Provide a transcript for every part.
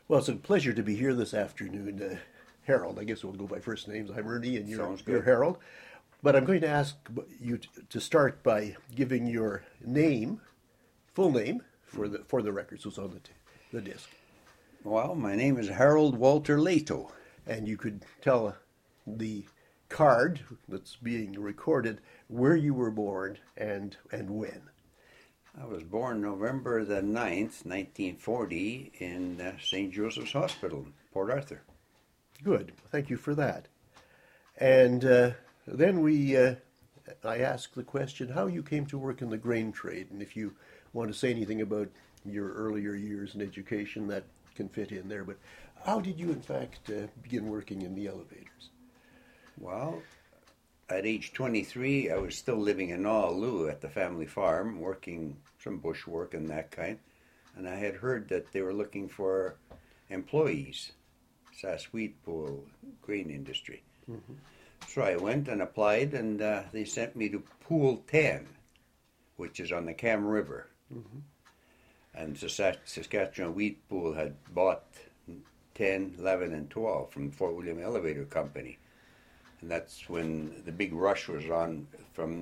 Well, it's a pleasure to be here this afternoon. Harold, I guess we'll go by first names. I'm Ernie and Sounds you're good. Harold. But I'm going to ask you to start by giving your name, full name, for the records who's on the disc. Well, my name is Harold Walter Leto. And you could tell the card that's being recorded where you were born and when. I was born November the 9th, 1940, in St. Joseph's Hospital, Port Arthur. Good. Thank you for that. And then I asked the question how you came to work in the grain trade, and if you want to say anything about your earlier years in education, that can fit in there. But how did you, in fact, begin working in the elevators? Well, at age 23, I was still living in Naulu at the family farm, working some bush work and that kind. And I had heard that they were looking for employees, Sasweetpool grain industry. Mm-hmm. So I went and applied, and they sent me to Pool 10, which is on the Cam River. Mm-hmm. And Saskatchewan Wheat Pool had bought 10, 11, and 12 from Fort William Elevator Company. And that's when the big rush was on from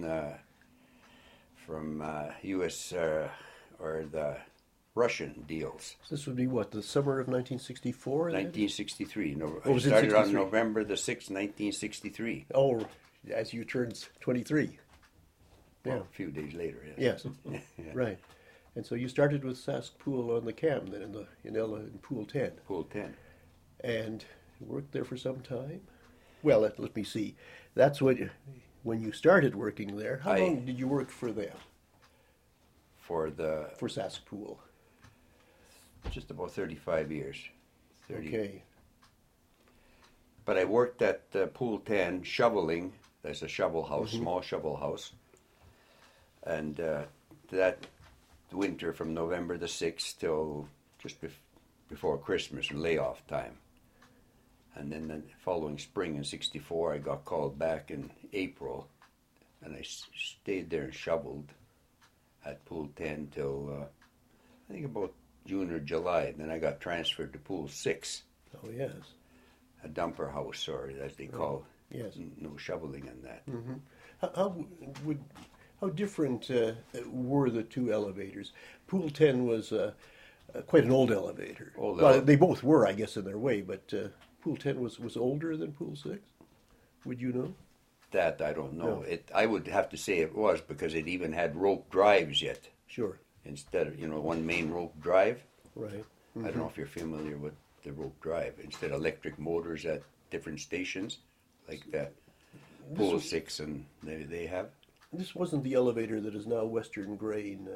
U.S. Or the Russian deals. This would be what, the summer of 1964? 1963. I started on November the 6th, 1963. Oh, as you turned 23. Well, a few days later, yes. Yes, yeah. Right. And so you started with Sask Pool on the Cam, then in Pool 10. Pool 10. And worked there for some time? Well, let me see. That's when you started working there. How long did you work for them? For Sask Pool? Just about 35 years. 30. Okay. But I worked at Pool 10 shoveling. There's a shovel house, mm-hmm. small shovel house. And that winter from November the 6th till just before Christmas and layoff time. And then the following spring in 64, I got called back in April. And I stayed there and shoveled at Pool 10 till I think about June or July. And then I got transferred to Pool 6. Oh, yes. A dumper house, or as they call it. Yes. No shoveling in that. Mm-hmm. How different were the two elevators? Pool 10 was quite an old elevator. They both were, I guess, in their way, but Pool 10 was older than Pool 6? Would you know? That I don't know. No. I would have to say it was, because it even had rope drives yet. Sure. Instead of, one main rope drive. Right. Mm-hmm. I don't know if you're familiar with the rope drive. Instead of electric motors at different stations, like that Pool 6 and they have. This wasn't the elevator that is now Western Grain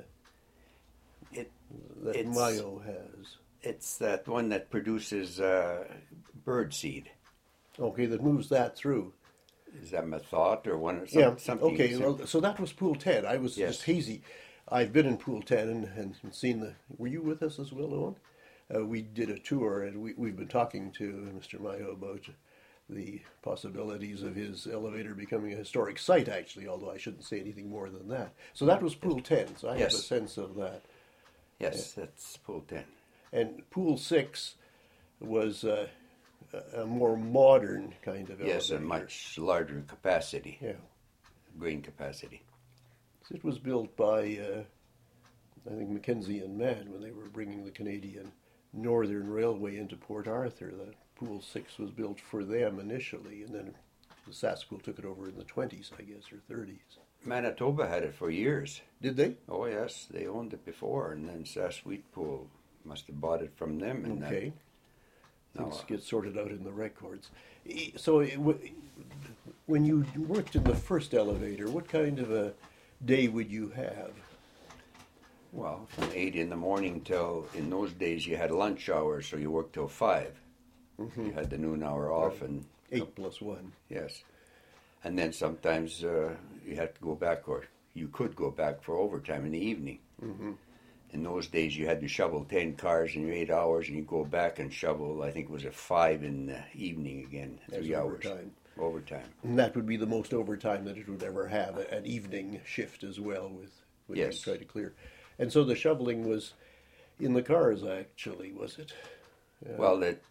that Mayo has. It's that one that produces bird seed. Okay, that moves that through. Is that my thought or something? Okay, well, so that was Pool 10. I was just hazy. I've been in Pool 10 and seen the... Were you with us as well, Owen? We did a tour, and we've been talking to Mr. Mayo about the possibilities of his elevator becoming a historic site, actually, although I shouldn't say anything more than that. So that was Pool 10, so I have a sense of that. Yes, that's Pool 10. And Pool 6 was a more modern kind of elevator. Yes, a much larger capacity. Yeah. Grain capacity. It was built by, I think, Mackenzie and Mann when they were bringing the Canadian Northern Railway into Port Arthur. That Pool 6 was built for them initially, and then the Saskpool took it over in the 20s, I guess, or 30s. Manitoba had it for years. Did they? Oh, yes. They owned it before, and then Sasweetpool must have bought it from them. And okay. Things get sorted out in the records. So when you worked in the first elevator, what kind of a day would you have? Well, from 8 in the morning till, in those days you had lunch hours, so you worked till 5. Mm-hmm. You had the noon hour off. Right. And 8 plus 1. Yes. And then sometimes you had to go back, or you could go back for overtime in the evening. Mm-hmm. In those days you had to shovel 10 cars in your 8 hours, and you go back and shovel, I think it was at 5 in the evening again, 3 hours. Overtime. And that would be the most overtime that it would ever have, an evening shift as well with yes. you try to clear. And so the shoveling was in the cars, actually, was it? Well, it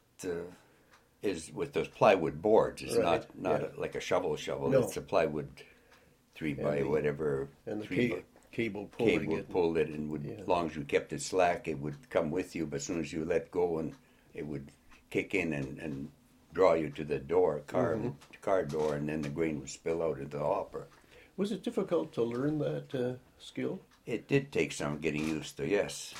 is with those plywood boards. It's Right, not like a shovel. No. It's a plywood 3 by whatever. And the cable pulled it, and would, as long as you kept it slack, it would come with you. But as soon as you let go, and it would kick in and draw you to the car door, and then the grain would spill out into the hopper. Was it difficult to learn that skill? It did take some getting used to. Yes.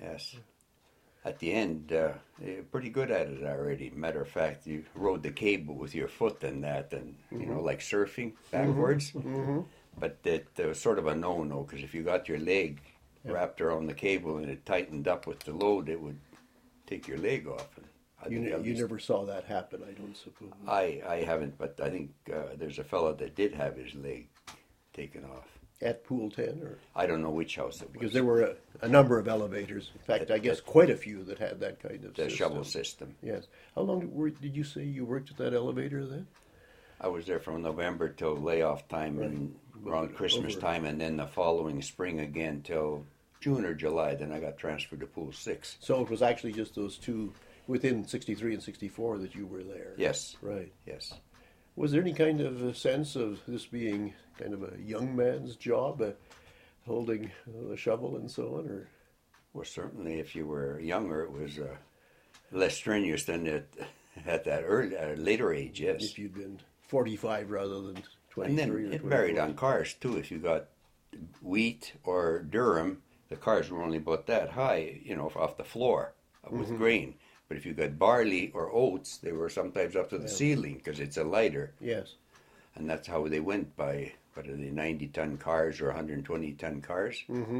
At the end, you're pretty good at it already. Matter of fact, you rode the cable with your foot and that, and like surfing backwards. But it was sort of a no-no, because if you got your leg wrapped around the cable and it tightened up with the load, it would take your leg off. And You never saw that happen, I don't suppose. I haven't, but I think there's a fellow that did have his leg taken off. At Pool 10? Or? I don't know which house it was. Because there were a number of elevators. In fact, I guess quite a few that had that kind of the shovel system. Yes. How long did you say you worked at that elevator then? I was there from November till layoff time and around Christmas time, and then the following spring again till June or July. Then I got transferred to Pool 6. So it was actually just those two within 63 and 64 that you were there? Yes. Right. Yes. Was there any kind of a sense of this being kind of a young man's job, holding a shovel and so on? Or? Well, certainly if you were younger, it was less strenuous than at that later age, yes. If you'd been 45 rather than 23 and then or 24. it varied on cars, too. If you got wheat or durum, the cars were only about that high, off the floor with grain. But if you got barley or oats, they were sometimes up to the ceiling because it's a lighter. Yes. And that's how they went by, what are they, 90-ton cars or 120-ton cars? Mm-hmm.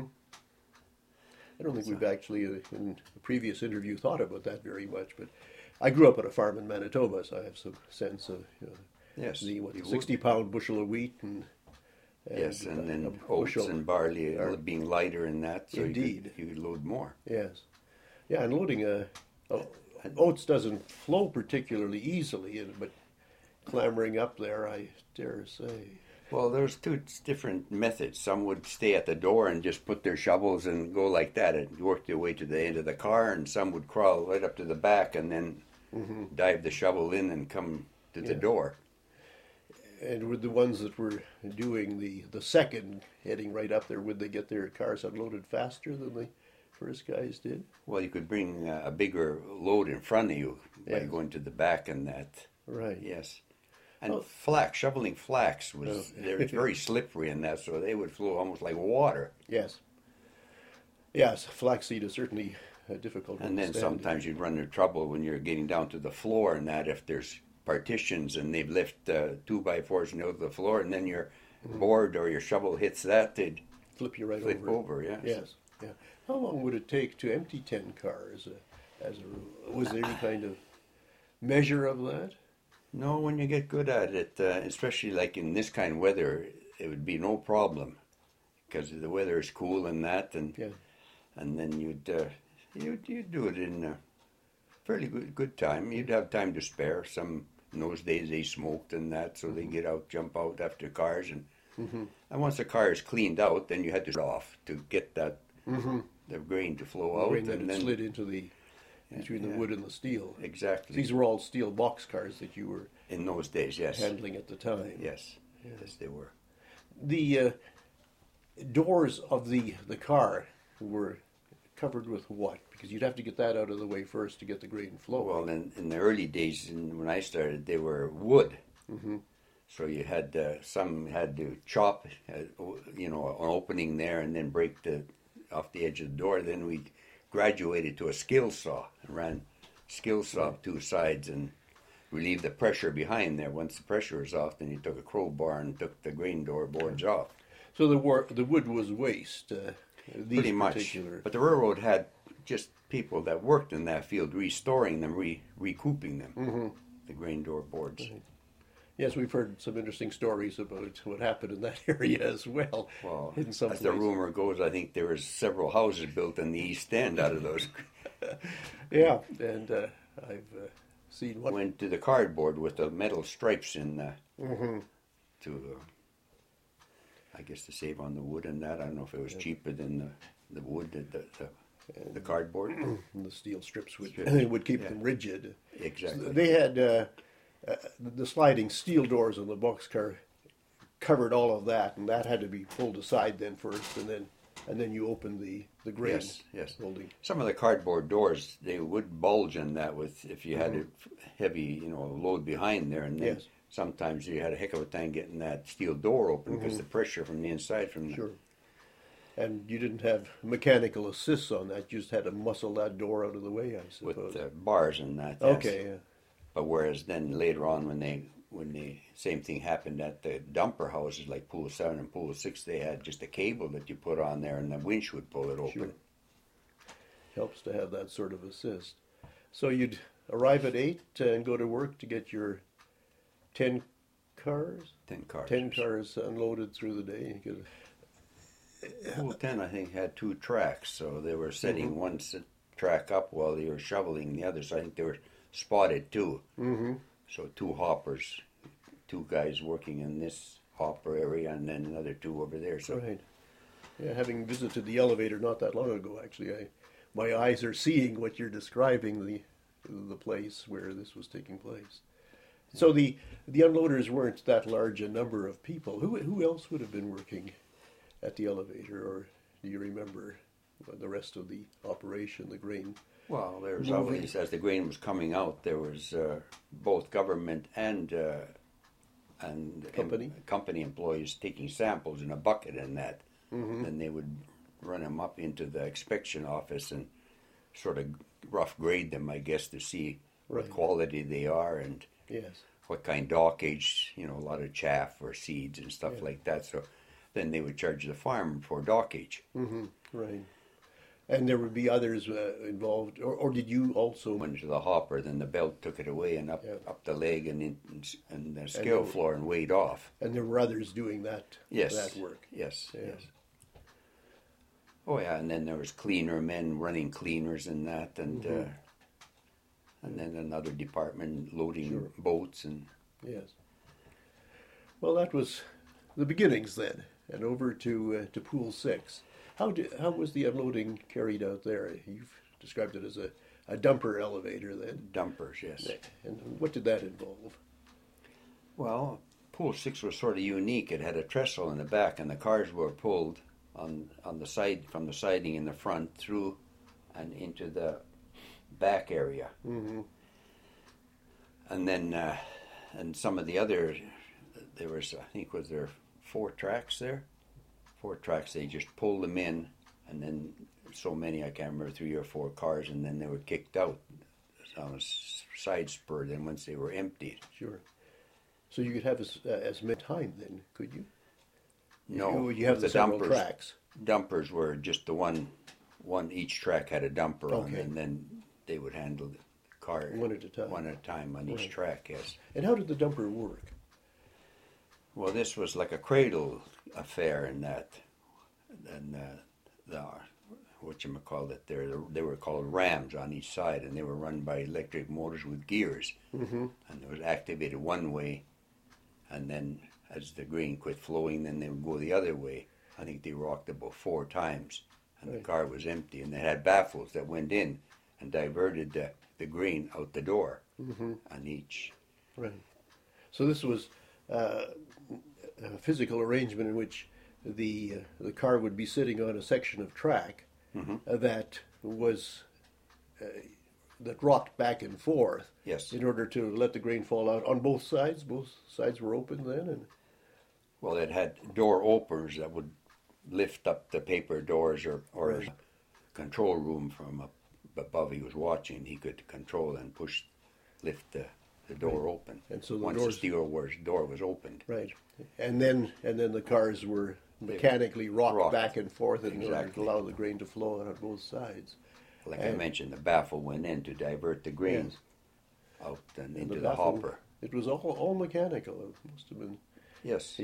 I don't think we've actually, in the previous interview, thought about that very much. But I grew up on a farm in Manitoba, so I have some sense of yes, the 60-pound bushel of wheat and yes, and then oats and barley being lighter in that, so indeed. you could load more. Yes. Yeah, and loading oats doesn't flow particularly easily, but clambering up there, I dare say. Well, there's two different methods. Some would stay at the door and just put their shovels and go like that and work their way to the end of the car, and some would crawl right up to the back and then dive the shovel in and come to the door. And with the ones that were doing the second, heading right up there, would they get their cars unloaded faster than the first guys did? Well, you could bring a bigger load in front of you by going to the back and that. Right. Yes. And shoveling flax was very slippery in that, so they would flow almost like water. Yes. Yes, flaxseed is certainly difficult. And then sometimes you'd run into trouble when you're getting down to the floor and that, if there's partitions and they've lifted 2x4s and out the floor, and then your board or your shovel hits that, they'd flip you right over. Yes. Yes. Yeah. How long would it take to empty 10 cars as a rule? Was there any kind of measure of that? No, when you get good at it, especially like in this kind of weather, it would be no problem because the weather is cool and that, and then you'd do it in a fairly good time. You'd have time to spare. Some in those days they smoked and that, so they get out, jump out after cars, and once the car is cleaned out, then you had to off to get that the grain to flow out, grain and then slid into between the wood and the steel. Exactly. These were all steel box cars that you were in those days, yes, handling at the time. Yes, yes, they were. The doors of the car were covered with what? Because you'd have to get that out of the way first to get the grain flowing. Well, in the early days, when I started, they were wood. So you had some had to chop, an opening there, and then break off the edge of the door. Then we graduated to a skill saw and ran skill saw up two sides and relieved the pressure behind there. Once the pressure was off, then you took a crowbar and took the grain door boards off. So the wood was waste. Pretty much. But the railroad had just people that worked in that field restoring them, recouping them, the grain door boards. Yes, we've heard some interesting stories about what happened in that area as well. Well, in some as the rumor goes, I think there was several houses built in the East End out of those. Yeah, and I've seen one. Went to the cardboard with the metal stripes in to, I guess, to save on the wood and that. I don't know if it was cheaper than the wood, the cardboard. And the steel strips would Strips, would keep yeah. them rigid. Exactly. So they had the sliding steel doors on the boxcar covered all of that, and that had to be pulled aside then first, and then you open the grain Yes. holding. Some of the cardboard doors, they would bulge in that with if you had a heavy, load behind there, and then Yes. sometimes you had a heck of a time getting that steel door open because the pressure from the inside from the Sure. And you didn't have mechanical assists on that; you just had to muscle that door out of the way, I suppose. with the bars and that. Yes. Okay. Yeah. But whereas then later on, when the same thing happened at the dumper houses like Pool 7 and Pool 6, they had just a cable that you put on there and the winch would pull it open. Sure. Helps to have that sort of assist. So you'd arrive at 8 and go to work to get your 10 cars? 10 cars. 10 cars unloaded through the day. You could, Pool 10, I think, had 2 tracks, so they were setting one track up while they were shoveling the other. So I think they were spotted too. mm-hmm. So 2 hoppers, 2 guys working in this hopper area, and then another 2 over there. So Right. Yeah, having visited the elevator not that long ago, actually, my eyes are seeing what you're describing, the place where this was taking place. So the unloaders weren't that large a number of people. Who else would have been working at the elevator, or do you remember the rest of the operation, the grain? well, there was Moving. always, as the grain was coming out, there was both government and company employees taking samples in a bucket and that. Mm-hmm. Then they would run them up into the inspection office and sort of rough grade them, I guess, to see Right. what quality they are and Yes. what kind dockage, a lot of chaff or seeds and stuff Yeah. like that. So then they would charge the farm for dockage. Mm-hmm. Right. And there would be others involved, or did you also? Went to the hopper, then the belt took it away and up Yeah. up the leg and the scale floor and weighed off. And there were others doing that. Yes. That work. Yes. Yeah. Yes. Oh yeah, and then there was cleaner men running cleaners and that, and then another department loading Sure. boats and Yes. Well, that was the beginnings then, and over to Pool 6. How was the unloading carried out there? You've described it as a dumper elevator then. dumpers. Yes. And what did that involve? Well, Pool 6 was sort of unique. It had a trestle in the back, and the cars were pulled on the side from the siding in the front through and into the back area. Mm-hmm. And then and some of the other, there was, I think, was there 4 tracks there? 4 tracks, they just pulled them in, and then so many, I can't remember, 3 or 4 cars, and then they were kicked out on a side spur then once they were emptied. Sure. So you could have as much time then, could you? No, You have the several dumpers. tracks. Dumpers were just the one, each track had a dumper on, Okay. and then they would handle the car One at a time. One at a time on each Right. track, yes. And how did the dumper work? Well, this was like a cradle affair in that, and the whatchamacallit there, they were called rams on each side, and they were run by electric motors with gears, Mm-hmm. and it was activated one way, and then as the grain quit flowing, then they would go the other way. I think they rocked about 4 times, and Right. the car was empty, and they had baffles that went in and diverted the grain out the door Mm-hmm. on each. Right. So this was a physical arrangement in which the car would be sitting on a section of track that was that rocked back and forth. Yes. In order to let the grain fall out on both sides. Both sides were open then, and Well, it had door openers that would lift up the paper doors or Right. control room from up above he was watching. He could control and lift the door open. And so the once doors- the steel door was opened. right. And then the cars were mechanically rocked back and forth in order to Exactly. allow the grain to flow out on both sides. Like I And- mentioned, the baffle went in to divert the grain Yes. out and And into the baffle- hopper. It was all mechanical. It must have been. Yes.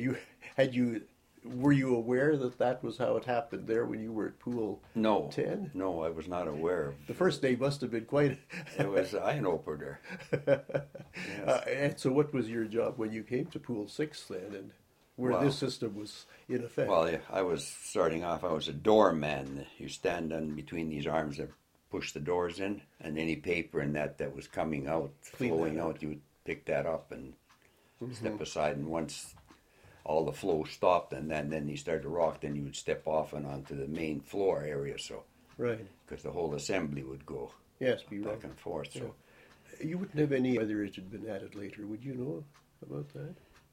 Were you aware that was how it happened there when you were at Pool No. 10? No, I was not aware of. The first day must have been quite. It was an eye opener. Yes. And so, what was your job when you came to Pool 6 then? And where this system was in effect. Well, yeah, I was starting off, I was a doorman. You stand on between these arms that push the doors in, and any paper in that was coming out, flowing out, you would pick that up and step aside. And once all the flow stopped and then you started to rock, then you would step off and onto the main floor area. So, right. Because the whole assembly would go back and forth. So. You wouldn't have any whether it had been added later, would you know about that?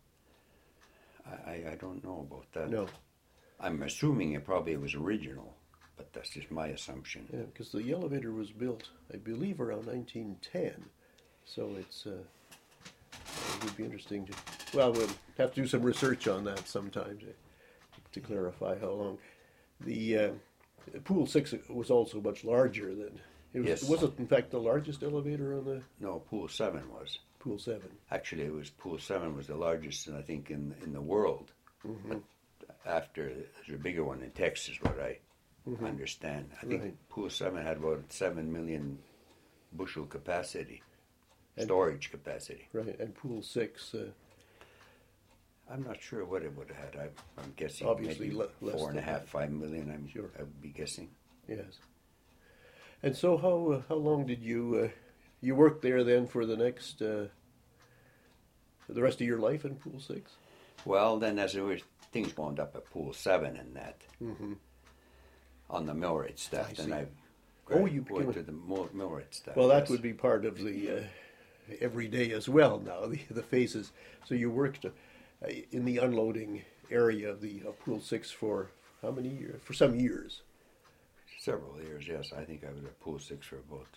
I don't know about that. No. I'm assuming it probably was original, but that's just my assumption. Yeah, because the elevator was built, I believe, around 1910. So it would be interesting to... Well, we'll have to do some research on that sometime to clarify how long. The Pool 6 was also much larger than... Was it, in fact, the largest elevator on the... No, Pool 7 was. Pool 7. Actually, it was Pool 7 was the largest, I think, in the world. But after, there's a bigger one in Texas, what I understand. I think Pool 7 had about 7 million bushel capacity, storage capacity. Right, and Pool 6... I'm not sure what it would have had. I'm guessing obviously maybe less 4.5, 5 million, I'm sure. I would be guessing. Yes. And so how long did you work there then for the next the rest of your life in Pool 6? Well, then as there were things wound up at Pool 7 and that on the millwright staff, then I went to the millwright staff. Well, that would be part of the every day as well now, the phases. So you worked in the unloading area of the Pool 6 for how many years? For some years. Several years, yes. I think I was at Pool 6 for about,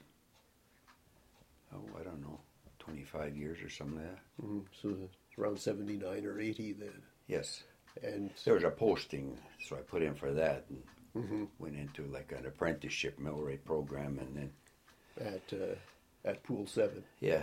I don't know, 25 years or something like that. So around 79 or 80 then. Yes. And there was a posting, so I put in for that and went into like an apprenticeship millwright program and then... At Pool 7? Yeah.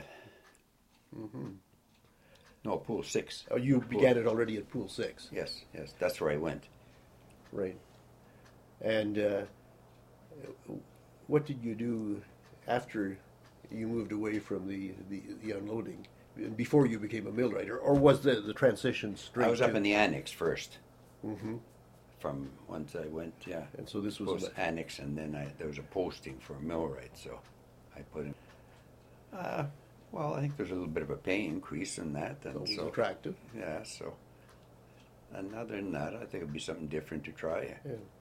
No, Pool 6. Oh, you began it already at Pool 6? Yes, that's where I went. Right. And what did you do after you moved away from the unloading, before you became a millwright, or was the transition straight? I was up in the annex first. From once I went, And so this was annex, and then there was a posting for a millwright, so I put in. Well, I think there's a little bit of a pay increase in that, and it was attractive. Yeah, so. And other than that, I think it'd be something different to try.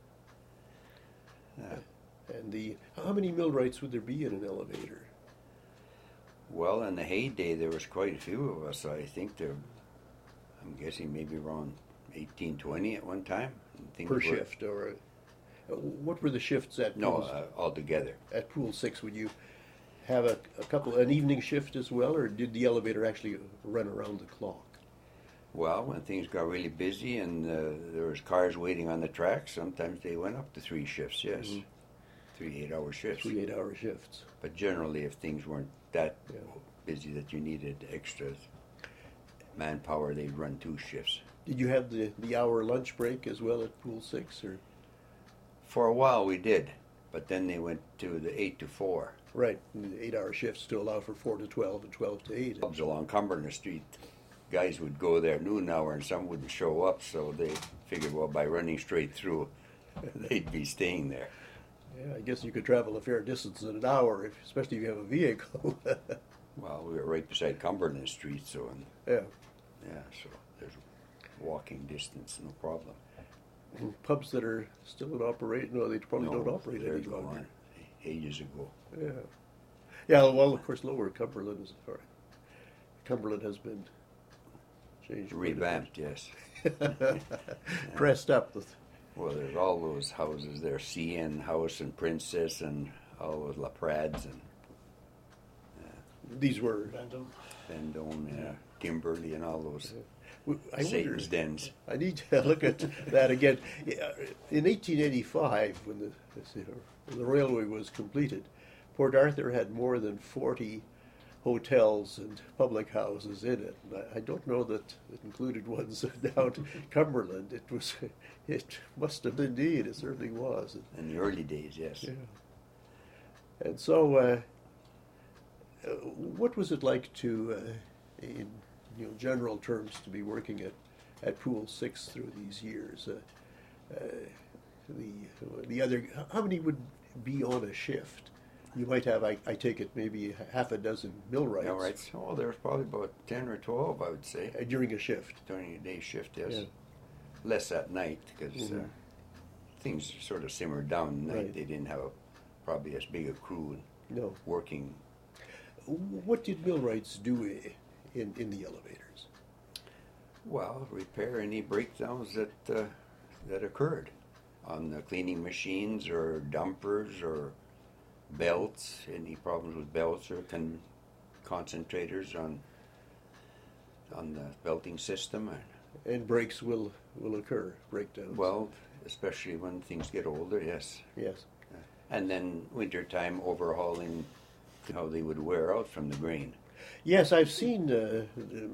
Yeah. And how many millwrights would there be in an elevator? Well, in the heyday, there was quite a few of us. I think I'm guessing maybe around 18, 20 at one time. Per shift, or what were the shifts at? Altogether. At Pool 6, would you have an evening shift as well, or did the elevator actually run around the clock? Well, when things got really busy and there was cars waiting on the track, sometimes they went up to 3 shifts, yes. 3 8-hour shifts. 3 8-hour shifts. But generally, if things weren't that busy that you needed extra manpower, they'd run 2 shifts. Did you have the hour lunch break as well at Pool 6? Or? For a while we did, but then they went to the 8 to 4. Right, and the 8-hour shifts to allow for 4 to 12 and 12 to 8. Clubs along Cumberland Street, guys would go there noon hour and some wouldn't show up, so they figured, well, by running straight through, they'd be staying there. Yeah, I guess you could travel a fair distance in an hour, especially if you have a vehicle. Well, we were right beside Cumberland Street, so so there's walking distance, no problem. Pubs that are still in operation, no, they probably don't operate any longer. Gone ages ago. Yeah. Well, of course, Lower Cumberland Cumberland has been changed. Revamped, yes. Dressed up with. Well, there's all those houses there, CN House and Princess and all those La Prads and... These were... Vendome, Kimberly and all those Satan's dens. I need to look at that again. In 1885, when the railway was completed, Port Arthur had more than 40 hotels and public houses in it. And I don't know that it included ones down to Cumberland. It must have indeed. It certainly was. In the early days, yes. Yeah. And so, what was it like to, in general terms, to be working at at Pool 6 through these years. The other, how many would be on a shift? You might have, I take it, maybe half a dozen millwrights. Millwrights. Oh, there's probably about 10 or 12, I would say. During a shift. During a day shift, yes. Yeah. Less at night because things sort of simmered down at night. Right. They didn't have probably as big a crew working. What did millwrights do in the elevators? Well, repair any breakdowns that occurred on the cleaning machines or dumpers or belts, any problems with belts or concentrators on the belting system. And breaks will occur, breakdowns. Well, especially when things get older, yes. Yes. And then wintertime overhauling how they would wear out from the grain. Yes, I've seen the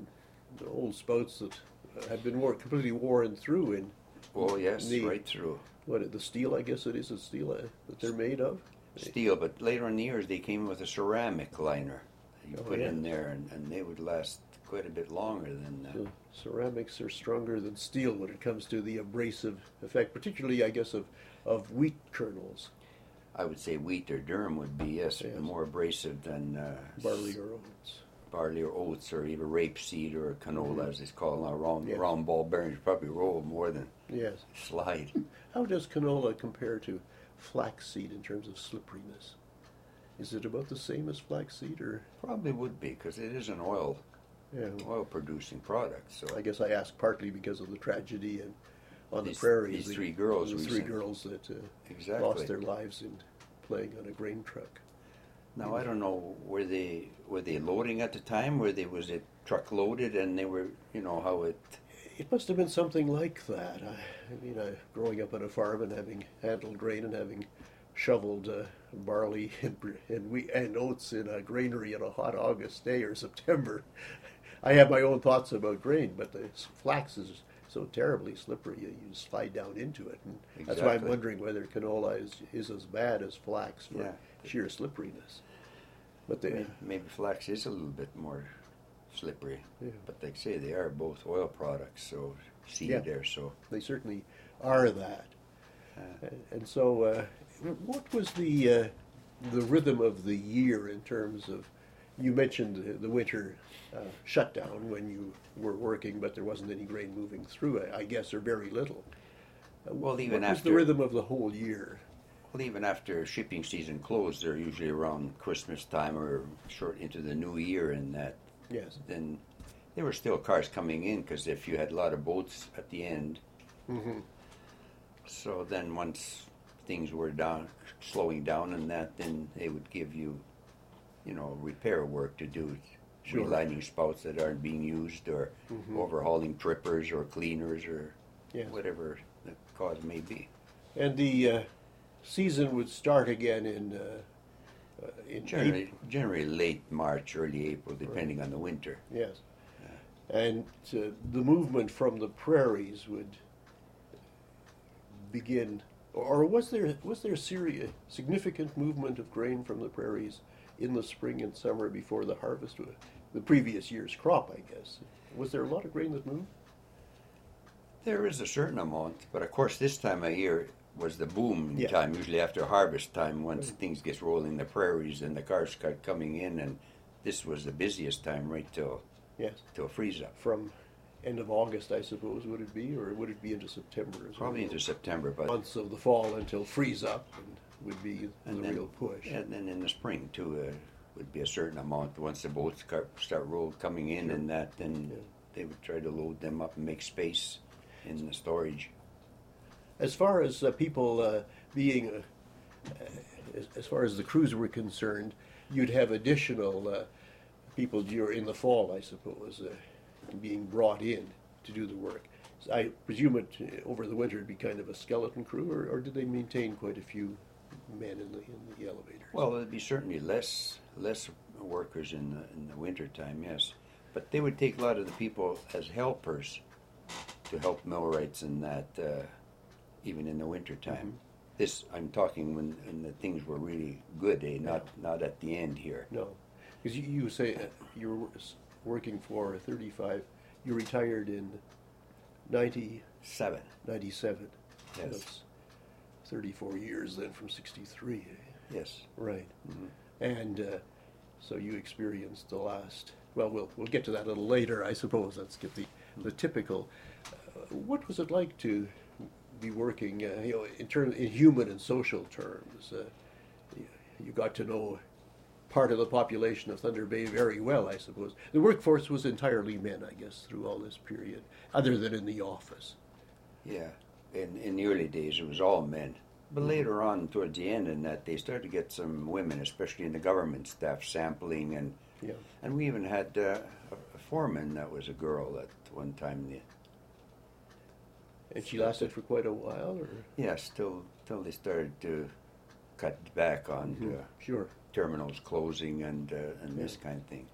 old spouts that have been completely worn through in. Oh yes, right through. What, the steel, I guess it is, the steel that they're made of? Steel, but later in the years they came with a ceramic liner. You put in there, and they would last quite a bit longer than that. So ceramics are stronger than steel when it comes to the abrasive effect, particularly, I guess, of wheat kernels. I would say wheat or durum would be, yes. More abrasive than barley or oats. Barley or oats, or even rapeseed or canola, as it's called now. Round ball bearings probably roll more than slide. How does canola compare to flaxseed in terms of slipperiness? Is it about the same as flaxseed, or? Probably would be, because it is an oil producing product. So I guess I ask partly because of the tragedy on the These prairies. three girls. The three girls that lost their lives in playing on a grain truck. Now I don't know, were they loading at the time? Was it truck loaded and they were, how it? It must have been something like that. I mean, growing up on a farm and having handled grain and having shoveled barley and oats in a granary on a hot August day or September, I have my own thoughts about grain, but the flax is so terribly slippery you slide down into it. And that's why I'm wondering whether canola is as bad as flax for sheer slipperiness. But maybe flax is a little bit more slippery. Yeah. But like I say, they are both oil products, so seed there. So they certainly are that. And so, what was the rhythm of the year in terms of? You mentioned the winter shutdown when you were working, but there wasn't any grain moving through, I guess, or very little. Well, what was the rhythm of the whole year? Well, even after shipping season closed, they're usually around Christmas time or short into the new year, and that. Yes. Then there were still cars coming in because if you had a lot of boats at the end. Mm-hmm. So then once things were slowing down and that, then they would give you, repair work to do. Sure. Relining spouts that aren't being used, or overhauling trippers or cleaners or whatever the cause may be. And the season would start again in generally late March, early April, depending on the winter. Yes. And the movement from the prairies would begin, or was there significant movement of grain from the prairies in the spring and summer before the harvest, the previous year's crop, I guess? Was there a lot of grain that moved? There is a certain amount, but of course this time of year was the boom time, usually after harvest time, once things get rolling the prairies and the cars start coming in, and this was the busiest time right till freeze up. From end of August, I suppose, would it be, or would it be into September as Probably into September, but months of the fall until freeze up would be the real push. And then in the spring too, would be a certain amount. Once the boats start coming in and that, then they would try to load them up and make space in the storage. As far as people being, as far as the crews were concerned, you'd have additional people in the fall, I suppose, being brought in to do the work. So I presume over the winter it'd be kind of a skeleton crew, or did they maintain quite a few men in the elevators? Well, there'd be certainly less workers in the winter time, yes. But they would take a lot of the people as helpers to help millwrights in that, even in the winter time. Mm-hmm. This I'm talking when the things were really good, not at the end here. No, because you say you were working for 35. You retired in Seven. 97. Yes. That's 34 years then from 63. Yes. Right. And so you experienced the last. Well, we'll get to that a little later, I suppose. Let's get the typical. What was it like to be working, in human and social terms? You got to know part of the population of Thunder Bay very well, I suppose. The workforce was entirely men, I guess, through all this period, other than in the office. Yeah. In the early days, it was all men. But later on, towards the end, in that they started to get some women, especially in the government staff, sampling, and we even had a foreman that was a girl at one time. And she lasted for quite a while, or? Yes, till they started to cut back on Sure. terminals closing and this kind of thing.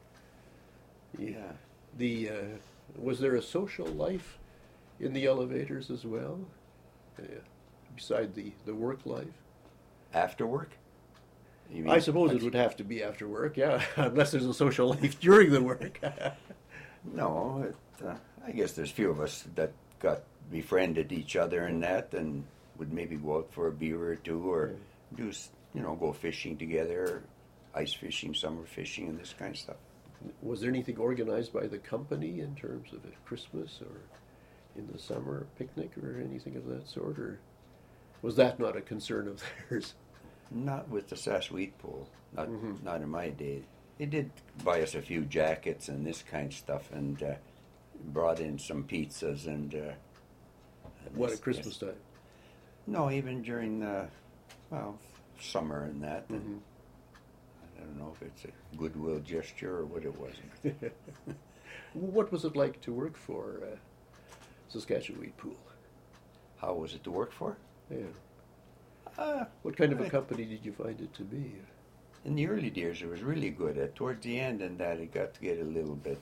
Yeah. Was there a social life in the elevators as well, beside the work life? After work? You mean, I suppose it would have to be after work, yeah, unless there's a social life during the work. No, I guess there's few of us that got befriended each other and that, and would maybe go out for a beer or two, or do go fishing together, ice fishing, summer fishing, and this kind of stuff. Was there anything organized by the company in terms of a Christmas or in the summer picnic or anything of that sort, or was that not a concern of theirs? Not with the Sassuith pool, not in my day. They did buy us a few jackets and this kind of stuff, and brought in some pizzas and. What, at Christmas time? No, even during summer and that. And I don't know if it's a goodwill gesture or what it was. What was it like to work for Saskatchewan Pool? How was it to work for? Yeah. What kind of a company did you find it to be? In the early years, it was really good. Towards the end, and that it got to get a little bit.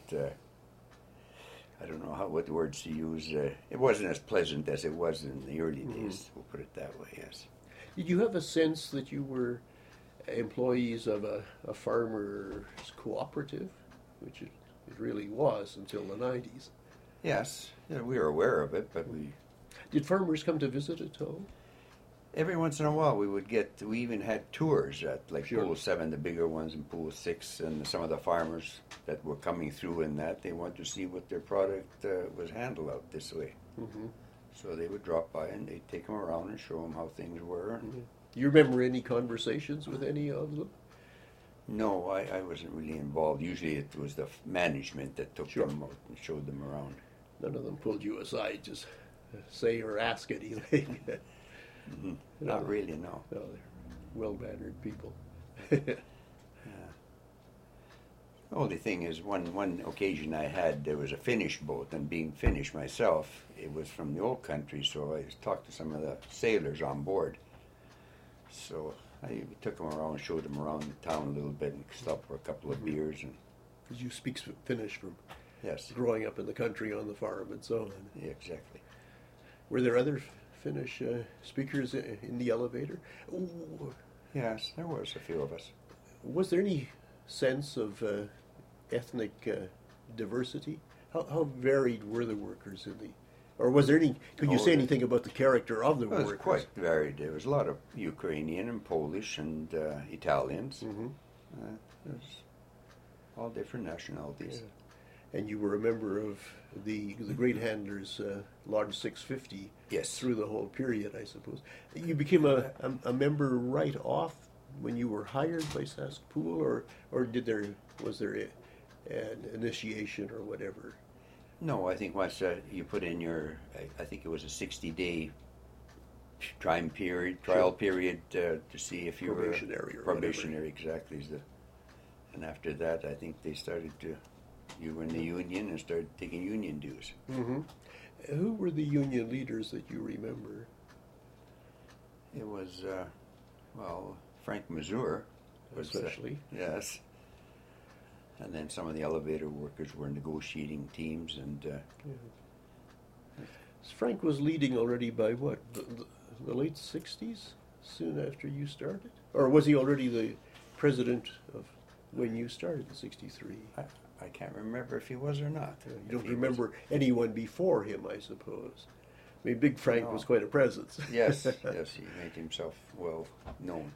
I don't know what words to use. It wasn't as pleasant as it was in the early days. We'll put it that way. Yes. Did you have a sense that you were employees of a farmers' cooperative, which it really was until the 90s? Yes, we were aware of it, but we. Did farmers come to visit at all? Every once in a while, we even had tours at Pool 7, the bigger ones, and Pool 6, and some of the farmers that were coming through in that, they wanted to see what their product was handled out this way. So they would drop by and they'd take them around and show them how things were. You remember any conversations with any of them? No, I wasn't really involved. Usually it was the management that took them out and showed them around. None of them pulled you aside, just say or ask anything. Not really, no. No, they're well-mannered people. The only thing is, one occasion I had, there was a Finnish boat, and being Finnish myself, it was from the old country, so I talked to some of the sailors on board. So I took them around, showed them around the town a little bit, and stopped for a couple of beers. And because you speak Finnish from yes, growing up in the country on the farm and so on. Yeah, exactly. Were there other Finnish speakers in the elevator? Ooh. Yes, there was a few of us. Was there any sense of ethnic diversity? How varied were the workers in the, or was there any? Could you say anything about the character of the workers? It was quite varied. There was a lot of Ukrainian and Polish and Italians. There's all different nationalities. Yeah. And you were a member of the Grain Handlers Lodge 650 through the whole period, I suppose. You became a member right off when you were hired by Sask Pool, or was there an initiation or whatever? No, I think once you put in I think it was a 60-day trial period to see if you were probationary, exactly. And after that, I think they started to. You were in the union and started taking union dues. Who were the union leaders that you remember? It was, Frank Mazur. Especially. Yes. And then some of the elevator workers were negotiating teams. And Frank was leading already by what? The late 60s? Soon after you started? Or was he already the president of when you started in 63? I can't remember if he was or not. You don't remember anyone before him, I suppose. I mean, Big Frank was quite a presence. Yes, yes, he made himself well known.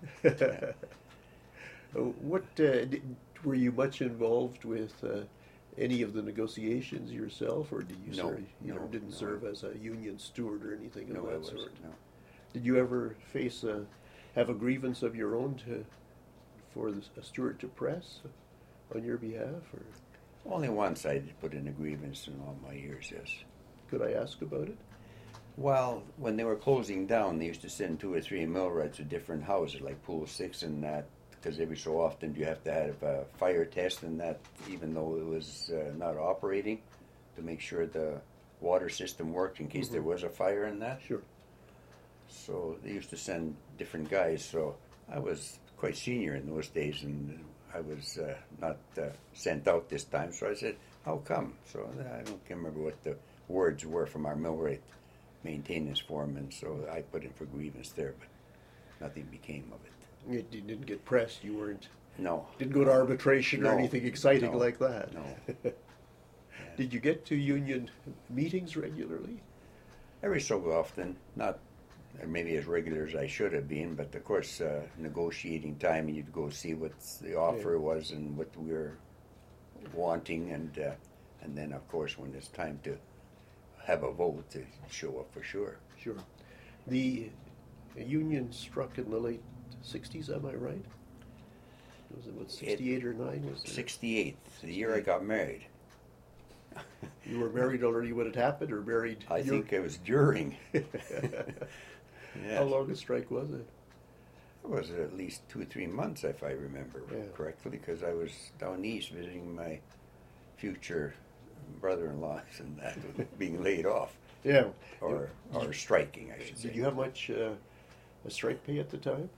What were you much involved with any of the negotiations yourself, or did you serve? Didn't serve as a union steward or anything of that sort. No. Did you ever have a grievance of your own for a steward to press on your behalf, or? Only once I did put in a grievance in all my years. Yes. Could I ask about it? Well, when they were closing down, they used to send 2 or 3 millwrights to different houses, like Pool 6 and that, because every so often you have to have a fire test and that, even though it was not operating, to make sure the water system worked in case there was a fire in that. Sure. So they used to send different guys. So I was quite senior in those days, and I was not sent out this time. So I said, how come? So I don't remember what the words were from our millwright maintenance foreman, so I put in for grievance there, but nothing became of it. You didn't get pressed. You weren't. No. Didn't go to arbitration or anything exciting like that. No. Did you get to union meetings regularly? Every so often, not maybe as regular as I should have been, but of course, negotiating time, you'd go see what the offer was and what we were wanting, and then of course when it's time to have a vote, to show up for sure. Sure. The union struck in the late 60s, am I right? Was it, what, 68 or 9? Was it? 68, the year I got married. You were married already when it happened, or married? I think it was during. Yes. How long a strike was it? It was at least 2 or 3 months, if I remember correctly, because I was down east visiting my future brother-in-law and that being laid off. Yeah. Or striking, I should say. Did you have much a strike pay at the time?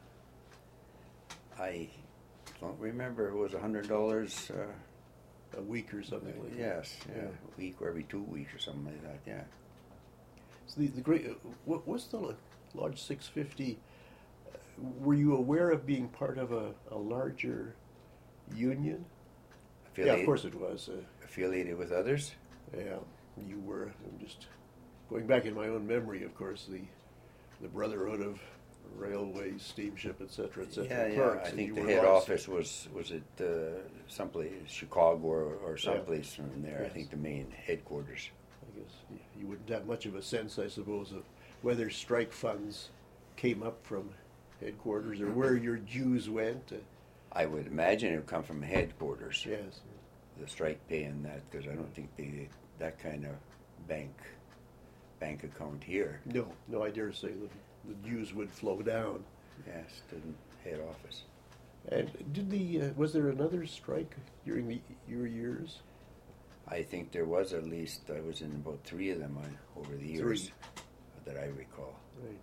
I don't remember. It was $100 a week or something like that. Yes, a week or every 2 weeks or something like that. Yeah. So the great what was the Lodge 650? Were you aware of being part of a larger union? Yeah, of course it was. Affiliated with others? Yeah, you were. I'm just going back in my own memory, of course, the Brotherhood of Railway, Steamship, etc., etc. Yeah, I think the head office was it someplace Chicago or someplace from there. Yes. I think the main headquarters. I guess you wouldn't have much of a sense, I suppose, of whether strike funds came up from headquarters or where your dues went. I would imagine it would come from headquarters. Yes. The strike pay and that, because I don't think that kind of bank account here. No, I dare say the dues would flow down. Yes, to the head office. And was there another strike during your years? I think there was at least. I was in about 3 of them over the years that I recall. Right.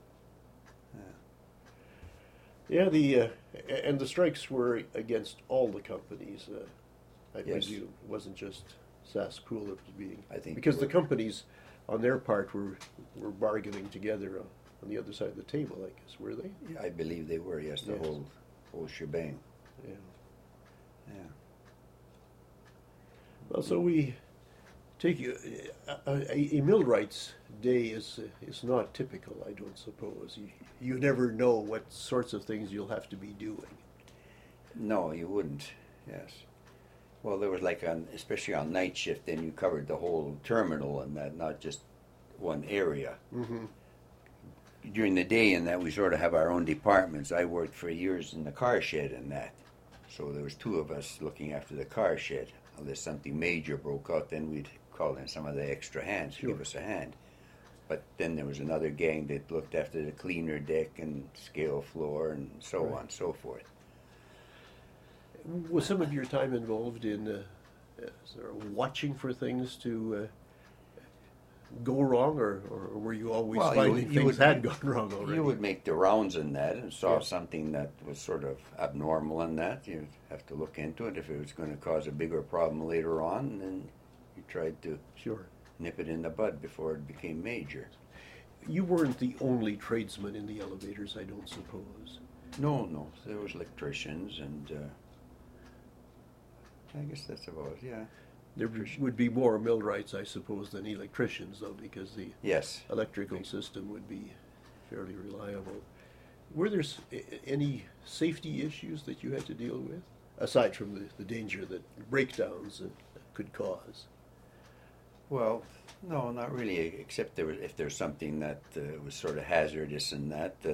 Yeah, and the strikes were against all the companies. I presume it wasn't just SaskPool that was being. I think because the companies, on their part, were bargaining together on the other side of the table. I guess were they? Yeah, I believe they were. Yes, the whole shebang. Yeah. Yeah. Well, so we take a millwright's day is not typical. I don't suppose you never know what sorts of things you'll have to be doing. No, you wouldn't. Yes. Well, there was especially on night shift, then you covered the whole terminal and that, not just one area. Mm-hmm. During the day in that, we sort of have our own departments. I worked for years in the car shed and that. So there was 2 of us looking after the car shed. Unless something major broke out, then we'd call in some of the extra hands to give us a hand. But then there was another gang that looked after the cleaner deck and scale floor and so on and so forth. Was some of your time involved in sort of watching for things to go wrong, or were you always finding things had gone wrong already? You would make the rounds in that and saw something that was sort of abnormal in that. You'd have to look into it. If it was going to cause a bigger problem later on, then you tried to nip it in the bud before it became major. You weren't the only tradesman in the elevators, I don't suppose. No. There was electricians and I guess that's about it, yeah. There would be more millwrights, I suppose, than electricians, though, because the Yes. electrical system would be fairly reliable. Were there any safety issues that you had to deal with, aside from the danger that breakdowns could cause? Well, no, not really, except if there's something that was sort of hazardous and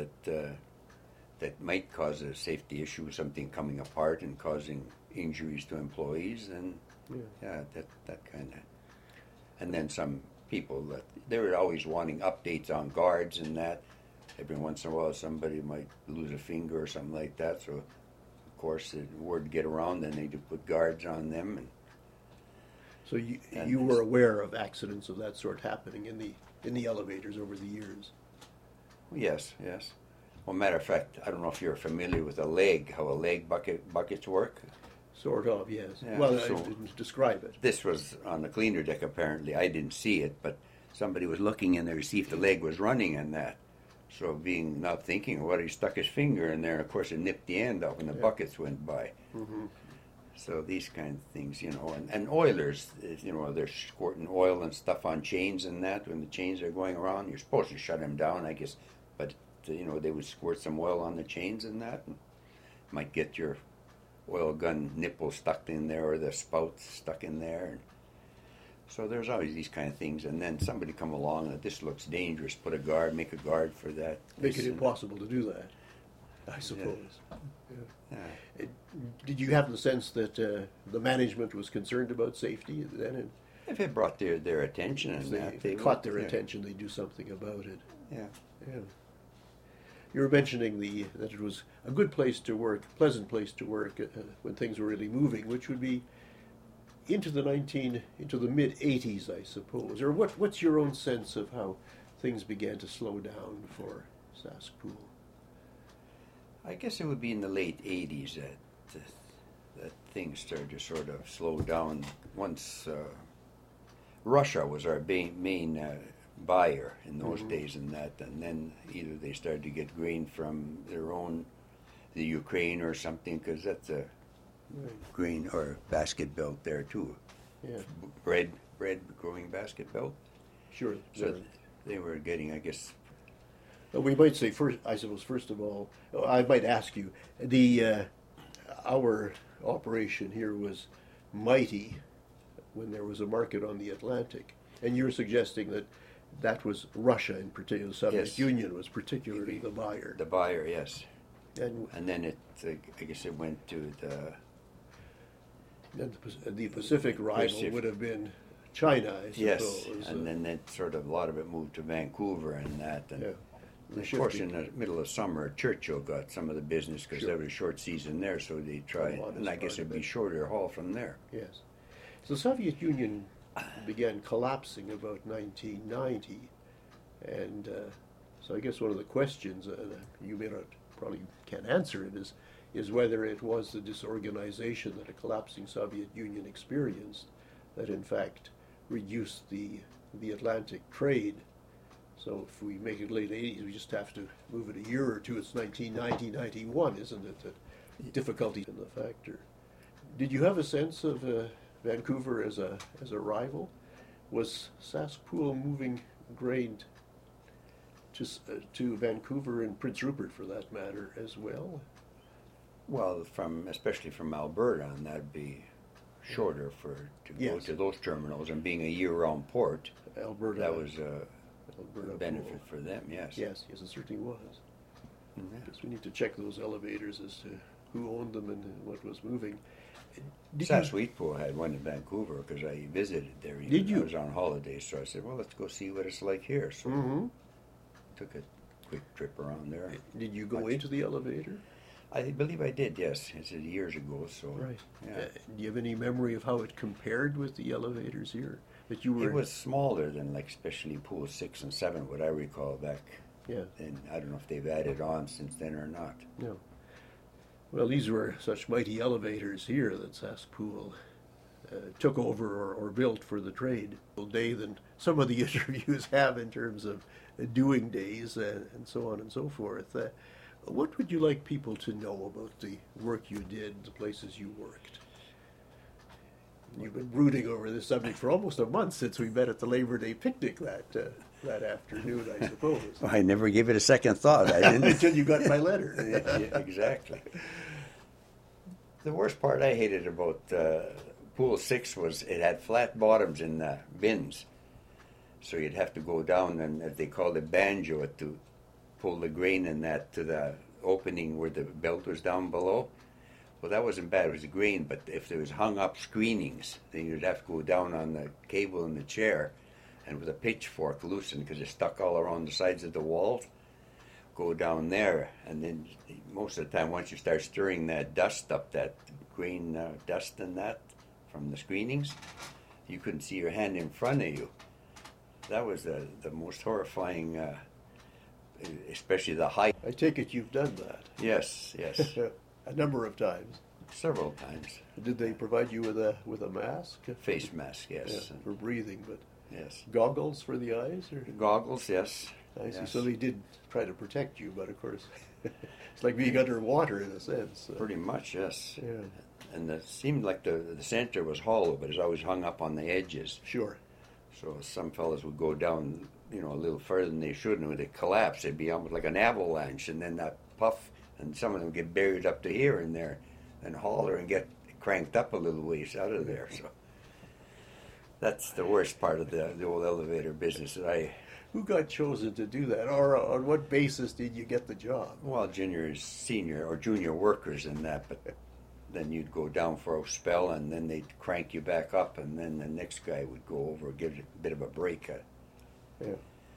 that might cause a safety issue, something coming apart and causing injuries to employees, and that kind of. And then some people that they were always wanting updates on guards and that. Every once in a while, somebody might lose a finger or something like that. So, of course, the word get around, then they do put guards on them. And so you were aware of accidents of that sort happening in the elevators over the years? Yes, yes. Well, matter of fact, I don't know if you're familiar with how a leg buckets work. Sort of, yes. Yeah, well, so I didn't describe it. This was on the cleaner deck, apparently. I didn't see it, but somebody was looking in there to see if the leg was running in that. So being not thinking, he stuck his finger in there, and of course it nipped the end off when the buckets went by. Mm-hmm. So these kind of things, and oilers, they're squirting oil and stuff on chains and that. When the chains are going around, you're supposed to shut them down, I guess. But, they would squirt some oil on the chains and that, and might get your oil gun nipple stuck in there or the spout stuck in there. And so there's always these kind of things. And then somebody come along and this looks dangerous, make a guard for that. Make it impossible to do that, I suppose. Yeah. Did you have the sense that the management was concerned about safety then? If it brought their attention and if they caught their attention, they'd do something about it. Yeah. Yeah. You were mentioning that it was a good place to work, pleasant place to work when things were really moving, which would be into the mid '80s, I suppose. Or what's your own sense of how things began to slow down for Saskpool? I guess it would be in the late '80s that things started to sort of slow down. Once Russia was our main buyer in those days, and then either they started to get grain from the Ukraine or something, because that's a grain or basket belt there too. Yeah. Bread growing basket belt. Sure. So they were getting, I guess. We might say first of all, I might ask you, our operation here was mighty when there was a market on the Atlantic, and you're suggesting that was Russia in particular. The Soviet Union was particularly the buyer. The buyer, yes. And then I guess it went to the Pacific rival would have been China, I suppose. Yes, and then a lot of it moved to Vancouver and that. And of course, in the middle of summer, Churchill got some of the business because there was a short season there, so they tried. And I guess it'd be shorter haul from there. Yes. So the Soviet Union began collapsing about 1990, and so I guess one of the questions, you probably can't answer it, is whether it was the disorganization that a collapsing Soviet Union experienced that in fact reduced the Atlantic trade. So if we make it late 80s, we just have to move it a year or two. It's 1990, 91, isn't it? That difficulty in the factor. Did you have a sense of Vancouver as a rival? Was Saskpool moving grain to Vancouver and Prince Rupert, for that matter, as well? Well, especially from Alberta, and that'd be shorter to go to those terminals, and being a year-round port, Alberta, that was a benefit for them. Yes. Yes, it certainly was. Mm-hmm. I guess we need to check those elevators as to who owned them and what was moving. Saskpool had one in Vancouver because I visited there. Did you? I was on holiday, so I said, well, let's go see what it's like here. So took a quick trip around there. Did you go into the elevator? I believe I did, yes. It's years ago, so. Right. Yeah. Do you have any memory of how it compared with the elevators here? That you were. It was smaller than, especially Pool 6 and 7, what I recall back. Yeah. And I don't know if they've added on since then or not. No. Well, these were such mighty elevators here that Saskpool took over or built for the trade day than some of the interviews have in terms of doing days and so on and so forth. What would you like people to know about the work you did, the places you worked? You've been brooding over this subject for almost a month since we met at the Labor Day picnic that afternoon, I suppose. Well, I never gave it a second thought. I didn't. Until you got my letter. Yeah, exactly. The worst part I hated about Pool 6 was it had flat bottoms in the bins. So you'd have to go down and, as they called it, banjo it to pull the grain in that to the opening where the belt was down below. Well, that wasn't bad. It was the grain, but if there was hung up screenings, then you'd have to go down on the cable in the chair and with a pitchfork loosen because it's stuck all around the sides of the walls. Go down there, and then most of the time, once you start stirring that dust up, that grain dust and that from the screenings, you couldn't see your hand in front of you. That was the most horrifying, especially the height. I take it you've done that. Yes. A number of times. Several times. Did they provide you with a mask? Face mask, yes. Yeah, for breathing, but yes. Goggles for the eyes? Or? Goggles, yes. I see. Yes. So they did try to protect you, but of course, it's like being underwater in a sense. Pretty much, yes. Yeah. And it seemed like the center was hollow, but it's always hung up on the edges. Sure. So some fellas would go down, a little further than they should, and when they collapse, it'd be almost like an avalanche, and then that puff, and some of them get buried up to here and there, and holler and get cranked up a little ways out of there. So that's the worst part of the old elevator business that Who got chosen to do that, or on what basis did you get the job? Well, juniors, senior, or junior workers in that, but then you'd go down for a spell, and then they'd crank you back up, and then the next guy would go over, give you a bit of a break. Yeah.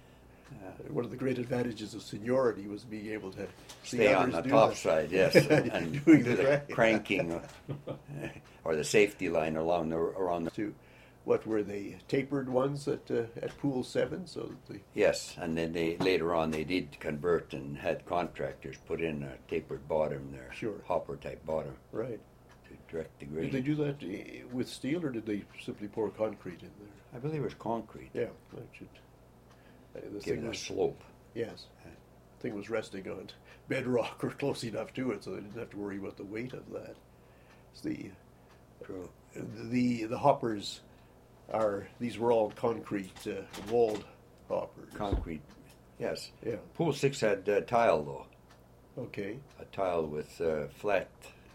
One of the great advantages of seniority was being able to stay on the top side, yes, and doing do the cranking or the safety line around the. To what were they, tapered ones at Pool 7? So Yes, and then later on they did convert and had contractors put in a tapered bottom there, sure, hopper type bottom, right, to direct the grain. Did they do that with steel, or did they simply pour concrete in there? I believe it was concrete. Yeah, that should. Give it a slope. Yes. The thing was resting on bedrock or close enough to it, so they didn't have to worry about the weight of that. It's True. The hoppers these were all concrete walled hoppers. Concrete, yes. Yeah. Pool 6 had tile though. Okay. A tile with flat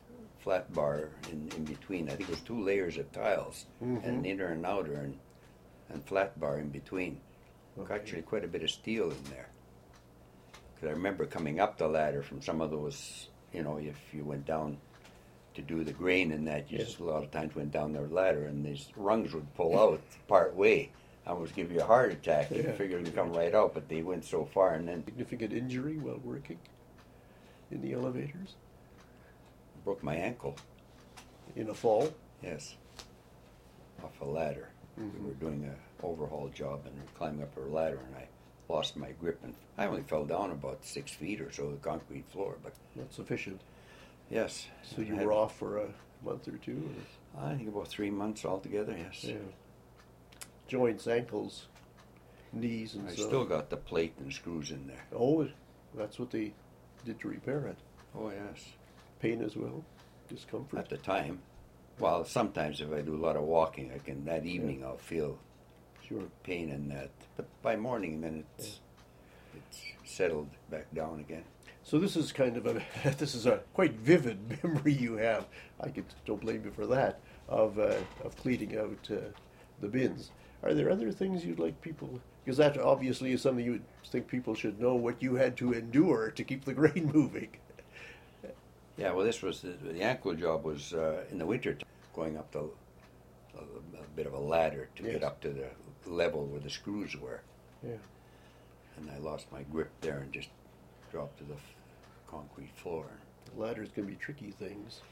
bar in between. I think it was 2 layers of tiles, an inner and outer, and flat bar in between. Okay. Actually, quite a bit of steel in there. Because I remember coming up the ladder from some of those, if you went down to do the grain and that, you just a lot of times went down the ladder and these rungs would pull out part way. I almost give you a heart attack. You figured it'd come right out, but they went so far and then. Significant injury while working in the elevators? Broke my ankle. In a fall? Yes. Off a ladder. We were doing an overhaul job and we were climbing up a ladder, and I lost my grip, and I only fell down about 6 feet or so of the concrete floor, but not sufficient. Yes. So you were off for a month or two? Or? I think about 3 months altogether. Yes. Yeah. Joints, ankles, knees, and I so. still got the plate and screws in there. Oh, that's what they did to repair it. Oh yes. Pain as well, discomfort. At the time. Well, sometimes if I do a lot of walking, that evening I'll feel pain in that. But by morning, then it's settled back down again. So this is kind of a quite vivid memory you have. Don't blame you for that, of cleaning out the bins. Are there other things you'd like people? Because that obviously is something you would think people should know, what you had to endure to keep the grain moving. Yeah, well, this was the ankle job was in the winter time, going up a bit of a ladder to get up to the level where the screws were. Yeah. And I lost my grip there and just dropped to the concrete floor. Ladders can be tricky things.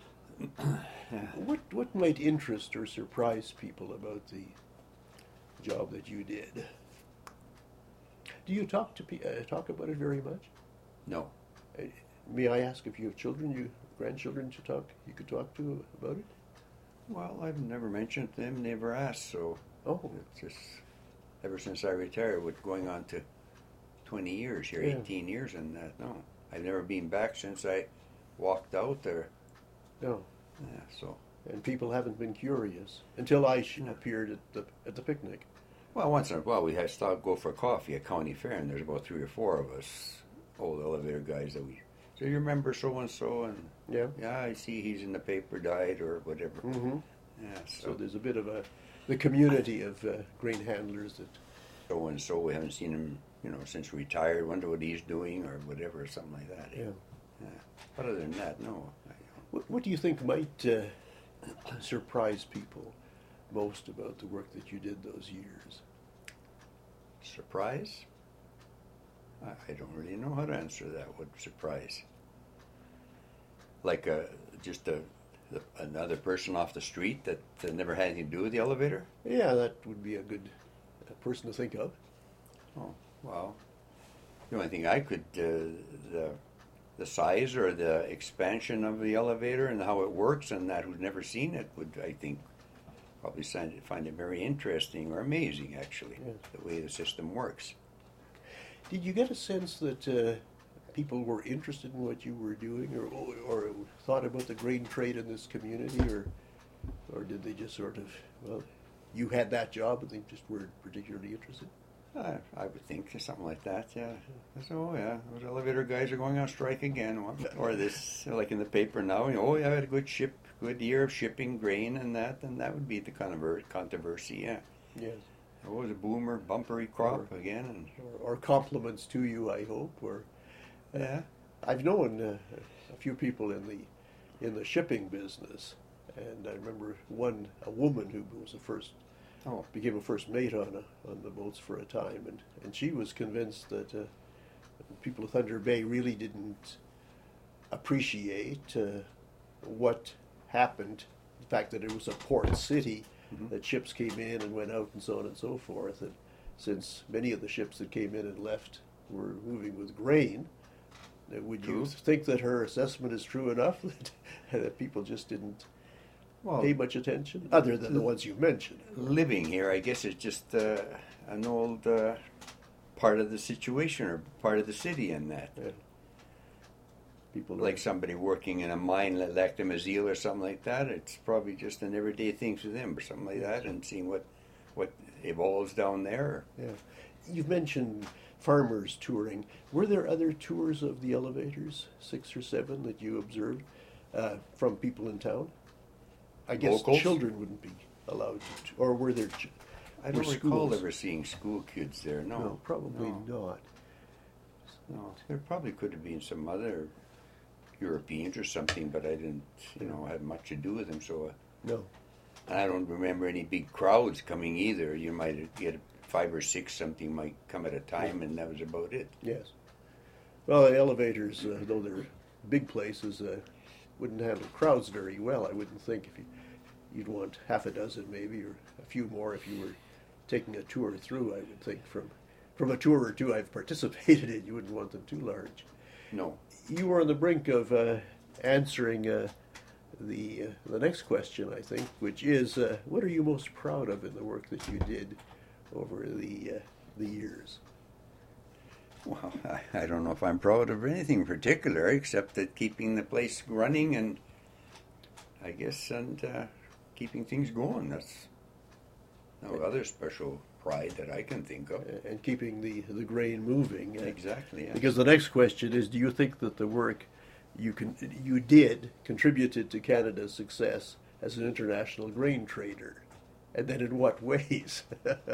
What might interest or surprise people about the job that you did? Do you talk about it very much? No. May I ask if you have children, grandchildren you could talk to about it? Well, I've never mentioned it to them, never asked, so it's just ever since I retired, going on to 20 years here, 18 years and that, no. I've never been back since I walked out there. No. Yeah, so. and people haven't been curious until I appeared at the picnic. Well, once in a while we had to go for coffee at County Fair, and there's about 3 or 4 of us, old elevator guys that we. So you remember so and so, and yeah, I see he's in the paper, died or whatever. Mm-hmm. Yeah, so there's a bit of the community of grain handlers that. So and so, we haven't seen him, since retired. Wonder what he's doing or whatever, or something like that. Yeah. But other than that, no. What do you think might surprise people most about the work that you did those years? Surprise? I don't really know how to answer that. What surprise? Like just another person off the street that never had anything to do with the elevator? Yeah, that would be a good person to think of. Oh, well, the only thing I could, the size or the expansion of the elevator and how it works, and that who's never seen it would, I think, probably find it very interesting or amazing, actually, the way the system works. Did you get a sense that people were interested in what you were doing, or thought about the grain trade in this community, or did they just sort of, well, you had that job and they just weren't particularly interested? I would think something like that, yeah. So, yeah, those elevator guys are going on strike again. Or this, like in the paper now, I had a good year of shipping grain and that would be the kind of controversy, yeah. Yes. What was a boomer, bumpery crop again? And or compliments to you, I hope. Or yeah. I've known a few people in the shipping business, and I remember a woman who was became a first mate on the boats for a time, and she was convinced that people of Thunder Bay really didn't appreciate what happened, the fact that it was a port city, that ships came in and went out and so on and so forth, and since many of the ships that came in and left were moving with grain, would you think that her assessment is true enough that people just didn't pay much attention, other than the ones you mentioned? Living here, I guess, is just an old part of the situation or part of the city in that. Yeah. People like somebody working in a mine like Lactimazile or something like that, it's probably just an everyday thing for them or something like that, and seeing what evolves down there. Yeah. You've mentioned farmers touring. Were there other tours of the elevators, 6 or 7, that you observed from people in town? I guess Locals? Children wouldn't be allowed to, or were there? I don't recall ever seeing school kids there. No, probably not. No, there probably could have been some other Europeans or something, but I didn't, have much to do with them. So no, and I don't remember any big crowds coming either. You might get 5 or 6, something might come at a time, and that was about it. Yes. Well, the elevators, though they're big places, wouldn't handle crowds very well. I wouldn't think if you'd want half a dozen maybe, or a few more if you were taking a tour through. I would think from a tour or two I've participated in, you wouldn't want them too large. No. You were on the brink of answering the next question, I think, which is, what are you most proud of in the work that you did over the years? Well, I don't know if I'm proud of anything particular, except that keeping the place running and, I guess, keeping things going. That's no other special pride that I can think of. And keeping the grain moving. Exactly, yes. Because the next question is, do you think that the work you did contributed to Canada's success as an international grain trader? And then in what ways?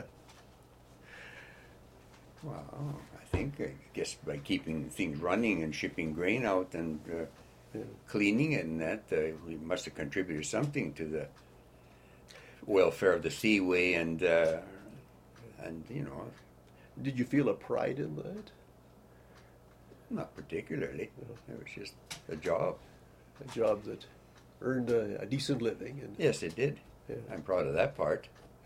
Well, I guess by keeping things running and shipping grain out and cleaning it and that, we must have contributed something to the welfare of the seaway and Did you feel a pride in that? Not particularly. It was just a job. A job that earned a decent living. And yes, it did. Yeah. I'm proud of that part.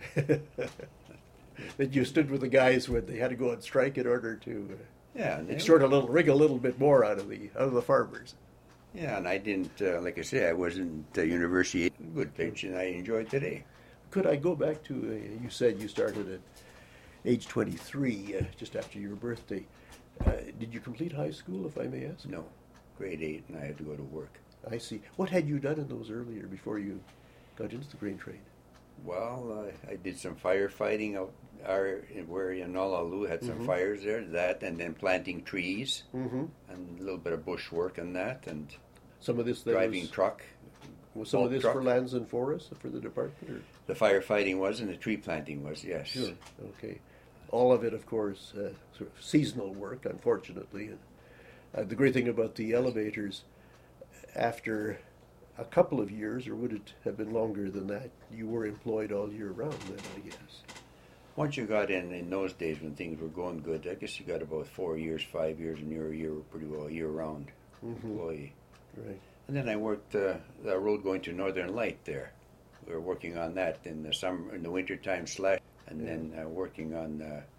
That you stood with the guys when they had to go on strike in order to rig a little bit more out of the farmers. Yeah, and I didn't, like I say, I wasn't university good pitch, and I enjoyed today. Could I go back to, you said you started at age 23, just after your birthday. Did you complete high school, if I may ask? No, grade 8, and I had to go to work. I see. What had you done in those earlier before you got into the grain trade? Well, I did some firefighting out where in Honolulu had some fires there. That and then planting trees and a little bit of bush work and that and some of this driving truck. Was some of this truck. For lands and forests for the department? Or? The firefighting was and the tree planting was, yes. Sure. Okay. All of it, of course, sort of seasonal work, unfortunately. And the great thing about the elevators, after a couple of years, or would it have been longer than that, you were employed all year round then, I guess. Once you got in those days when things were going good, I guess you got about 4 years, 5 years, and you were pretty well year-round employee. Right. And then I worked the road going to Northern Light there. We were working on that in the summer, in the winter time and then working on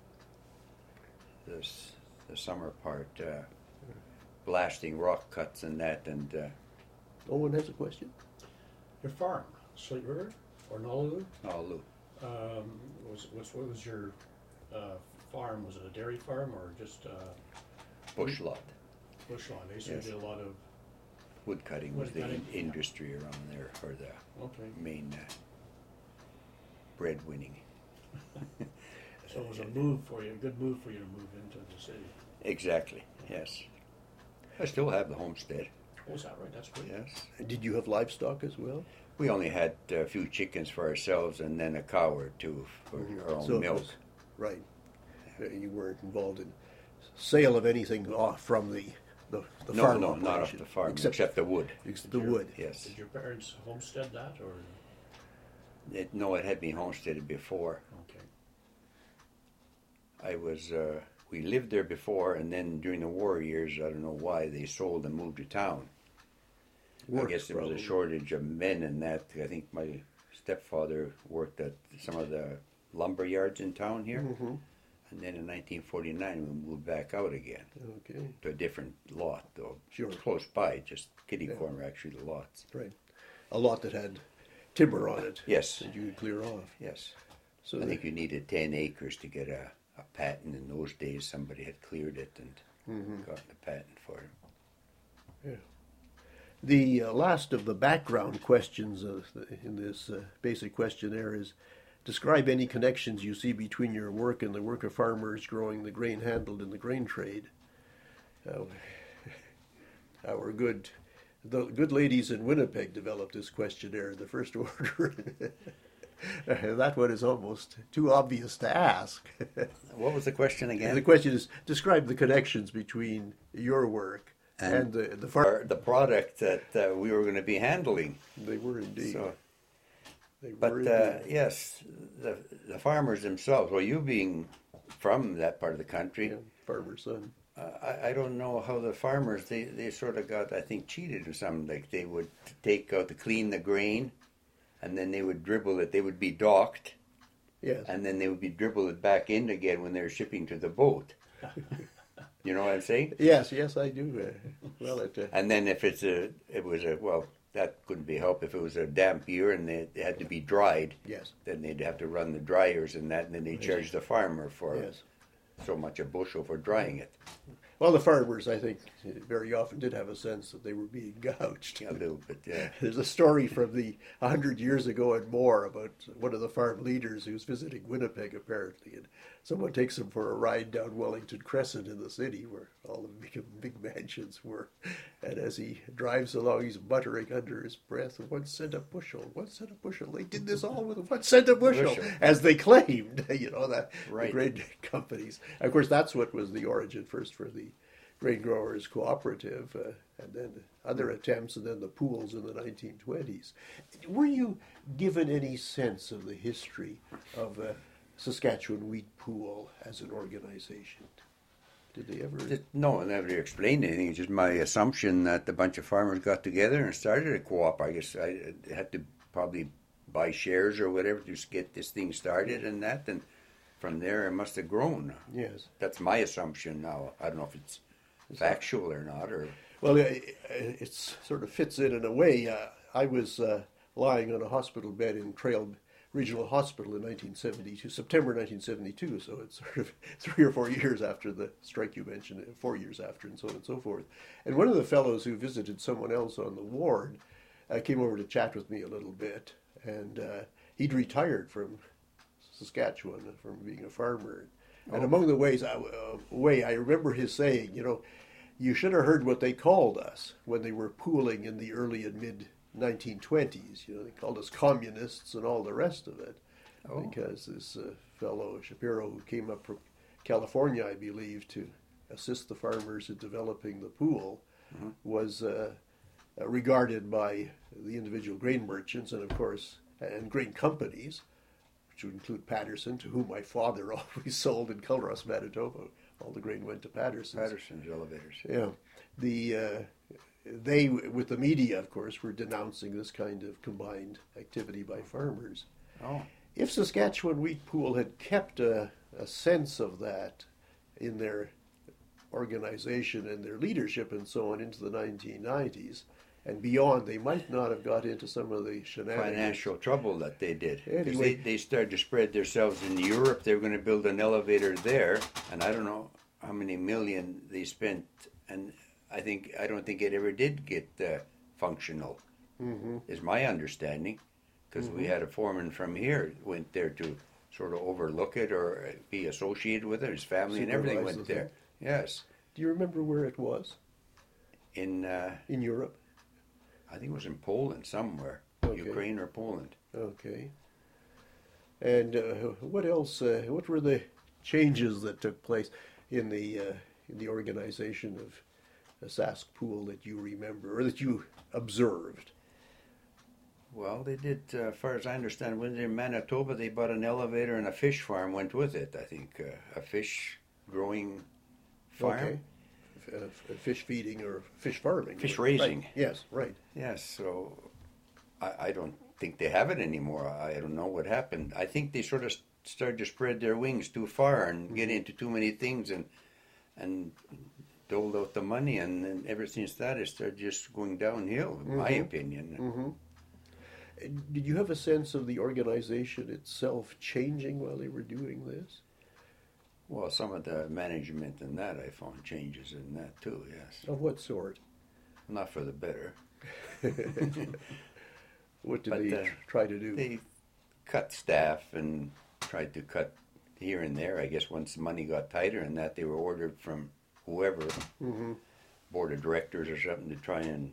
the summer part, blasting rock cuts and that. And Owen has a question. Your farm, Slate River or Honolulu? Honolulu. What was your farm? Was it a dairy farm or just Bush lot. bush land? They used to Yes. do a lot of Wood cutting was the Woodcutting, yeah. industry around there, or the main breadwinning. So it was a move for you, a good move for you to move into the city. Exactly, yes. I still have the homestead, Oh, is that right? That's great. yes. Did you have livestock as well? We only had a few chickens for ourselves and then a cow or two for our own So it milk. was- right. You weren't involved in sale of anything off from the farm No, not off operation, the farm, except except the wood. the wood. Yes. Did your parents homestead that or? No, it had been homesteaded before. Okay. We lived there before, and then during the war years, I don't know why, they sold and moved to town. Works, I guess there was probably. a shortage of men in that. I think my stepfather worked at some of the lumber yards in town here. And then in 1949, we moved back out again Okay, to a different lot, though. Sure. Close by, just kitty corner, actually, the lots. right. A lot that had timber on it. Yes. That you could clear off. Yes. So I the- think you needed 10 acres to get a patent. In those days, somebody had cleared it and gotten a patent for it. Yeah. The last of the background questions in this basic questionnaire is, describe any connections you see between your work and the work of farmers growing the grain handled in the grain trade. The good ladies in Winnipeg developed this questionnaire in the first order. That one is almost too obvious to ask. What was the question again? The question is, describe the connections between your work and the farm. The product that we were going to be handling. They were indeed. So, They were but indeed. yes, the farmers themselves. Well, you being from that part of the country, Yeah, farmer's son. I don't know how the farmers they sort of got, I think, cheated or something. Like they would take out to clean the grain, and then they would dribble it. They would be docked, Yes. and then they would be dribble it back in again when they were shipping to the boat. You know what I'm saying? Yes, I do. And then if that couldn't be helped if it was a damp year and they had to be dried. Yes. Then they'd have to run the dryers and that, and then they charge the farmer for Yes. so much a bushel for drying it. Well, the farmers, I think, very often did have a sense that they were being gouged. A little bit, yeah. There's a story from 100 years ago and more about one of the farm leaders who's visiting Winnipeg, apparently, and someone takes him for a ride down Wellington Crescent in the city where all the big mansions were. And as he drives along, he's muttering under his breath, 1 cent a bushel, 1 cent a bushel. They did this all with 1 cent a bushel, as they claimed, that Right. the grain companies. Of course, that's what was the origin first for the Grain Growers Cooperative, and then other attempts, and then the pools in the 1920s. Were you given any sense of the history of Saskatchewan Wheat Pool as an organization? Did they ever? No, I never explained anything. It's just my assumption that a bunch of farmers got together and started a co-op. I guess I had to probably buy shares or whatever to get this thing started and that, and from there it must have grown. Yes. That's my assumption now. I don't know if it's factual or not, or Well, it sort of fits in a way. I was lying on a hospital bed in Trail Regional Hospital in 1972, September 1972, so it's sort of 3 or 4 years after the strike you mentioned, 4 years after, and so on and so forth. And one of the fellows who visited someone else on the ward came over to chat with me a little bit, and he'd retired from Saskatchewan from being a farmer. And among the way I remember his saying, you should have heard what they called us when they were pooling in the early and mid 1920s. They called us communists and all the rest of it, because this fellow Shapiro, who came up from California, I believe, to assist the farmers in developing the pool, was regarded by the individual grain merchants and, of course, and grain companies, which would include Patterson, to whom my father always sold in Culross, Manitoba. All the grain went to Patterson's. Patterson's elevators. Yeah. They, with the media, of course, were denouncing this kind of combined activity by farmers. Oh. If Saskatchewan Wheat Pool had kept a sense of that in their organization and their leadership and so on into the 1990s and beyond, they might not have got into some of the shenanigans. Financial trouble that they did. Anyway. They started to spread themselves in Europe. They were going to build an elevator there, and I don't know how many million they spent, and I don't think it ever did get functional, is my understanding, because we had a foreman from here went there to sort of overlook it or be associated with it. His family and everything went there. Yes. Do you remember where it was? In Europe? I think it was in Poland somewhere, Ukraine or Poland. Okay. And what else? What were the changes that took place in the organization of Sask Pool that you remember or that you observed? Well, they did, as far as I understand, when in Manitoba, they bought an elevator and a fish farm went with it. I think a fish growing farm. Okay. Fish feeding or fish farming. Fish raising. Right. Yes, right. Yes, so I don't think they have it anymore. I don't know what happened. I think they sort of started to spread their wings too far and get into too many things and doled out the money, and then ever since that it started just going downhill, in my opinion. Did you have a sense of the organization itself changing while they were doing this? Well, some of the management and that I found changes in that too, yes. Of what sort? Not for the better. What did they try to do? They cut staff and tried to cut here and there. I guess once the money got tighter and that, they were ordered from whoever, board of directors or something, to try and,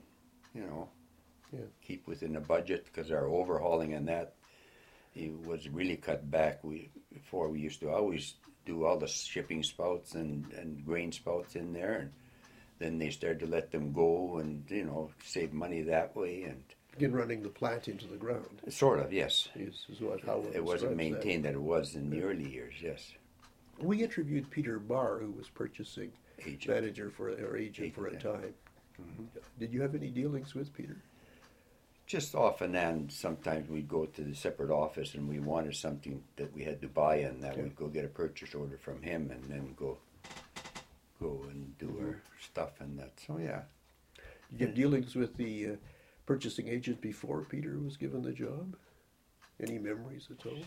keep within the budget, because our overhauling and that, it was really cut back. Before we used to always do all the shipping spouts and grain spouts in there, and then they started to let them go and save money that way, and begin running the plant into the ground. Sort of, yes. Is how it wasn't maintained that it was in the early years. Yes. We interviewed Peter Barr, who was purchasing manager for a time. Did you have any dealings with Peter? Just off and on, sometimes we'd go to the separate office and we wanted something that we had to buy, and that we'd go get a purchase order from him and then go and do our stuff and that. So, yeah. Did you have dealings with the purchasing agent before Peter was given the job? Any memories at all?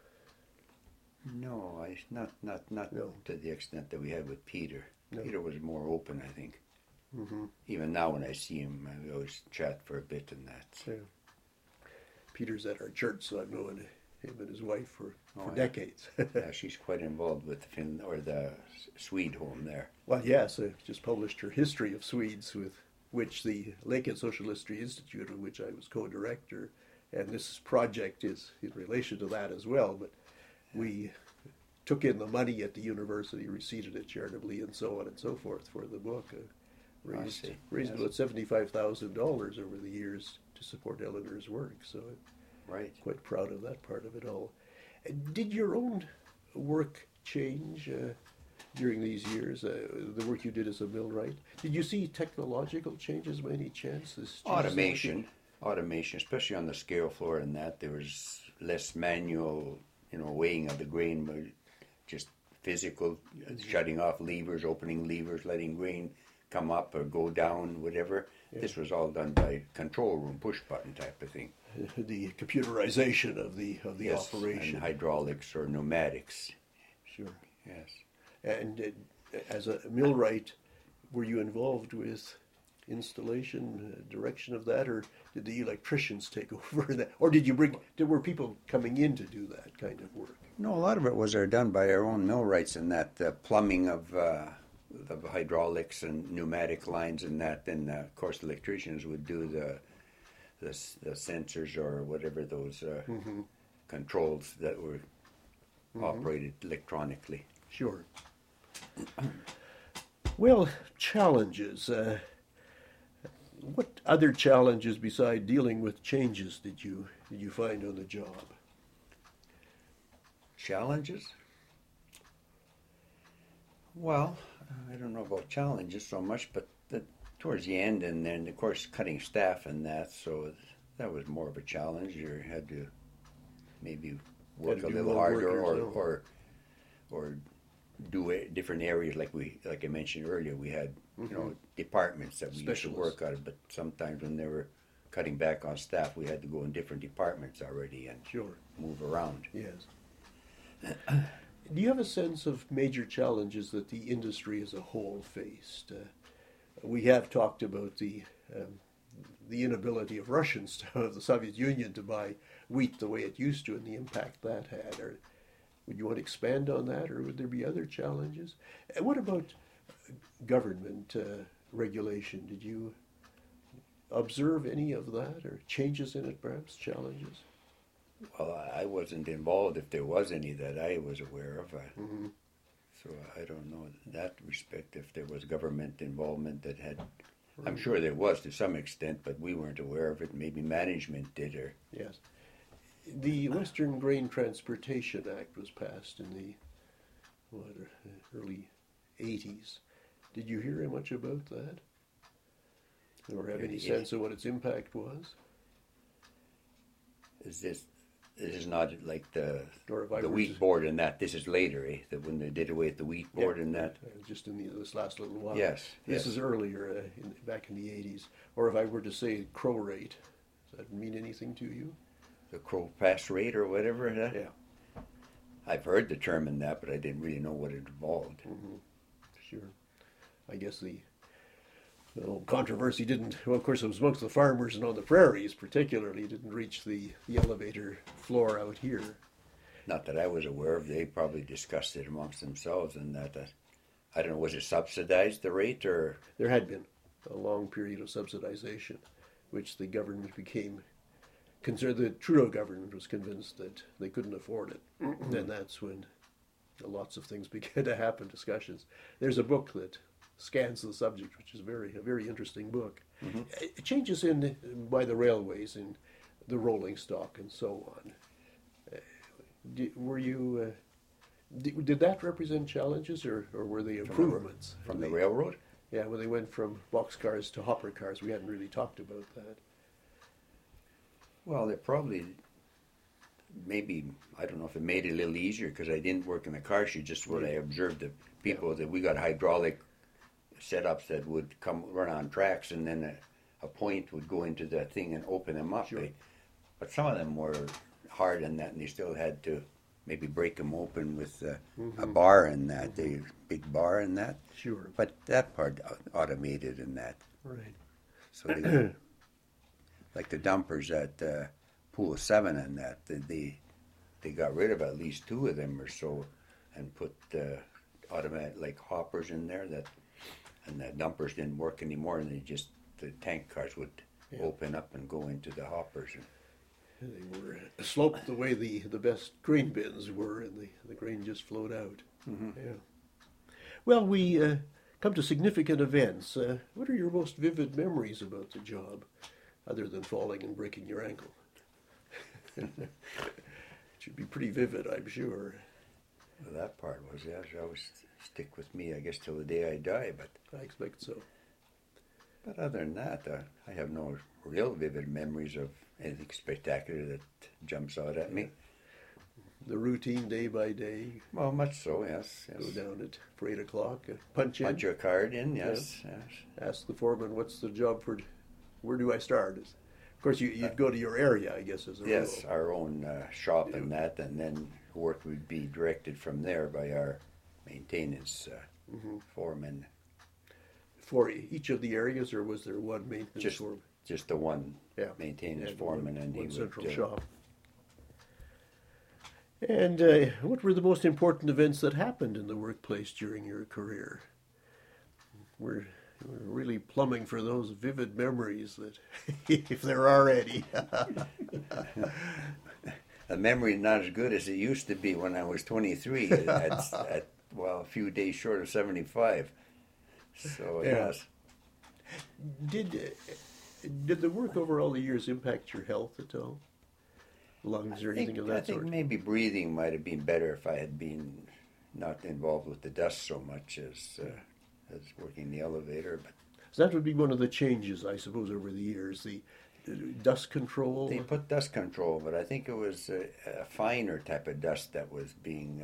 No, not No. to the extent that we had with Peter. No. Peter was more open, I think. Even now when I see him, I always chat for a bit and that. Yeah. Peter's at our church, so I've known him and his wife for decades. Yeah, she's quite involved with the Swede home there. Well, yes, I just published her history of Swedes, with which the Lakehead Social History Institute, of which I was co-director, and this project is in relation to that as well. But we took in the money at the university, received it charitably, and so on and so forth for the book. Raised about $75,000 over the years to support Eleanor's work, so I'm quite proud of that part of it all. Did your own work change during these years, the work you did as a millwright? Did you see technological changes by any chance? Automation, especially on the scale floor and that. There was less manual, weighing of the grain, but just physical, shutting off levers, opening levers, letting grain come up or go down, whatever. Yeah. This was all done by control room, push button type of thing. The computerization of the operation. And hydraulics or pneumatics. Sure. Yes. And as a millwright, were you involved with installation, direction of that, or did the electricians take over that? Or were people coming in to do that kind of work? No, a lot of it was done by our own millwrights, and that plumbing of the hydraulics and pneumatic lines and that. Then, of course, the electricians would do the sensors or whatever those controls that were operated electronically. Sure. Well, challenges. What other challenges beside dealing with changes did you find on the job? Challenges? Well, I don't know about challenges so much, but towards the end, and then of course cutting staff and that, so that was more of a challenge. You had to maybe work a little harder, or do different areas like I mentioned earlier. We had departments that we used to work out of, but sometimes when they were cutting back on staff, we had to go in different departments already and move around. Yes. Do you have a sense of major challenges that the industry as a whole faced? We have talked about the inability of Russians, of the Soviet Union, to buy wheat the way it used to, and the impact that had. Would you want to expand on that, or would there be other challenges? And what about government regulation? Did you observe any of that, or changes in it, perhaps, challenges? Well, I wasn't involved if there was any that I was aware of. So I don't know in that respect if there was government involvement that had. I'm sure there was to some extent, but we weren't aware of it. Maybe management did, or. Yes. The Western Grain Transportation Act was passed in the early 80s. Did you hear much about that? Or have any sense of what its impact was? This is not like the wheat board and that. This is later, that when they did away with the wheat board and that. Just in this last little while. Yes. This is earlier, back in the 80s. Or if I were to say crow rate, does that mean anything to you? The crow pass rate or whatever. Yeah. I've heard the term in that, but I didn't really know what it involved. Sure. I guess the controversy didn't, well, of course it was amongst the farmers and on the prairies particularly, didn't reach the elevator floor out here. Not that I was aware of. They probably discussed it amongst themselves, and that, I don't know, was it subsidized, the rate, or? There had been a long period of subsidization, which the government became concerned. The Trudeau government was convinced that they couldn't afford it. And that's when lots of things began to happen, discussions. There's a book that scans the subject, which is a very interesting book. Changes by the railways in the rolling stock and so on. Did that represent challenges, or were they improvements? From the railroad? Yeah, when they went from boxcars to hopper cars. We hadn't really talked about that. Well, they probably, maybe, I don't know if it made it a little easier, because I didn't work in the car sheet, just what I observed the people, that we got hydraulic setups that would run on tracks, and then a point would go into that thing and open them up. Sure. But some of them were hard in that, and they still had to maybe break them open with a bar in that, the big bar in that. Sure. But that part automated in that. Right. So they, like the dumpers at Pool 7 and that, they got rid of at least 2 of them or so, and put automatic like hoppers in there, and the dumpers didn't work anymore, and the tank cars would open up and go into the hoppers. They were sloped the way the best grain bins were, and the grain just flowed out. Yeah. Well, we come to significant events. What are your most vivid memories about the job, other than falling and breaking your ankle? It should be pretty vivid, I'm sure. Well, that part was, yeah, it'll always stick with me, I guess, till the day I die. But I expect so. But other than that, I have no real vivid memories of anything spectacular that jumps out at me. The routine day by day. Well, much so, yes. Go down for 8 o'clock, punch Punch your card in, yes. Ask the foreman, what's the job for, where do I start? Of course, you'd go to your area, I guess, as a rule. Our own shop and that, and then work would be directed from there by our maintenance foreman. for each of the areas, or was there one maintenance Just foreman? just the one Yeah. maintenance And foreman, and he one would central shop. And what were the most important events that happened in the workplace during your career? We're really plumbing for those vivid memories that, if there are any. The memory not as good as it used to be when I was 23. Well, a few days short of 75. So Yeah. yes. Did the work over all the years impact your health at all? Lungs or anything of I that think sort? maybe breathing might have been better if I had been not involved with the dust so much as working the elevator. But So that would be one of the changes, I suppose, over the years, the dust control. they put dust control, but I think it was a finer type of dust that was being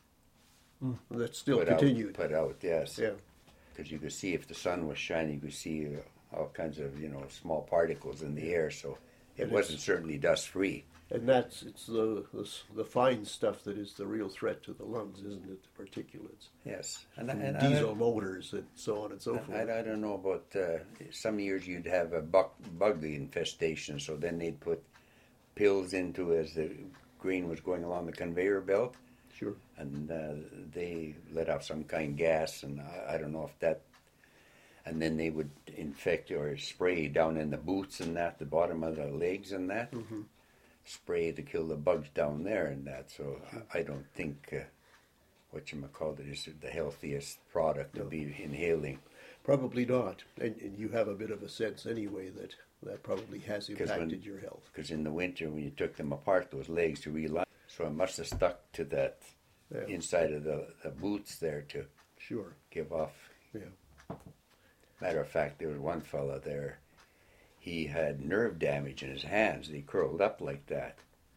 That still put continued. Put out, yes. Yeah. Because you could see if the sun was shining, you could see all kinds of small particles in the air. So it And wasn't it's- certainly dust free. And it's the fine stuff that is the real threat to the lungs, isn't it? The particulates. Yes, From diesel motors and so on and so forth. I don't know about some years you'd have a bug infestation, so then they'd put pills into as the grain was going along the conveyor belt, Sure. and they let out some kind of gas, and I don't know if that. And then they would infect or spray down in the boots and that, the bottom of the legs and that. Mm-hmm. Spray to kill the bugs down there and that. So I don't think whatchamacallit is the healthiest product to be inhaling. Probably not. And you have a bit of a sense anyway that probably has 'Cause impacted your health. Because in the winter when you took them apart, those legs to reline, so it must have stuck to that Yeah. inside of the boots there to Sure. give off. Yeah. Matter of fact, there was one fella there. He had nerve damage in his hands. They curled up like that.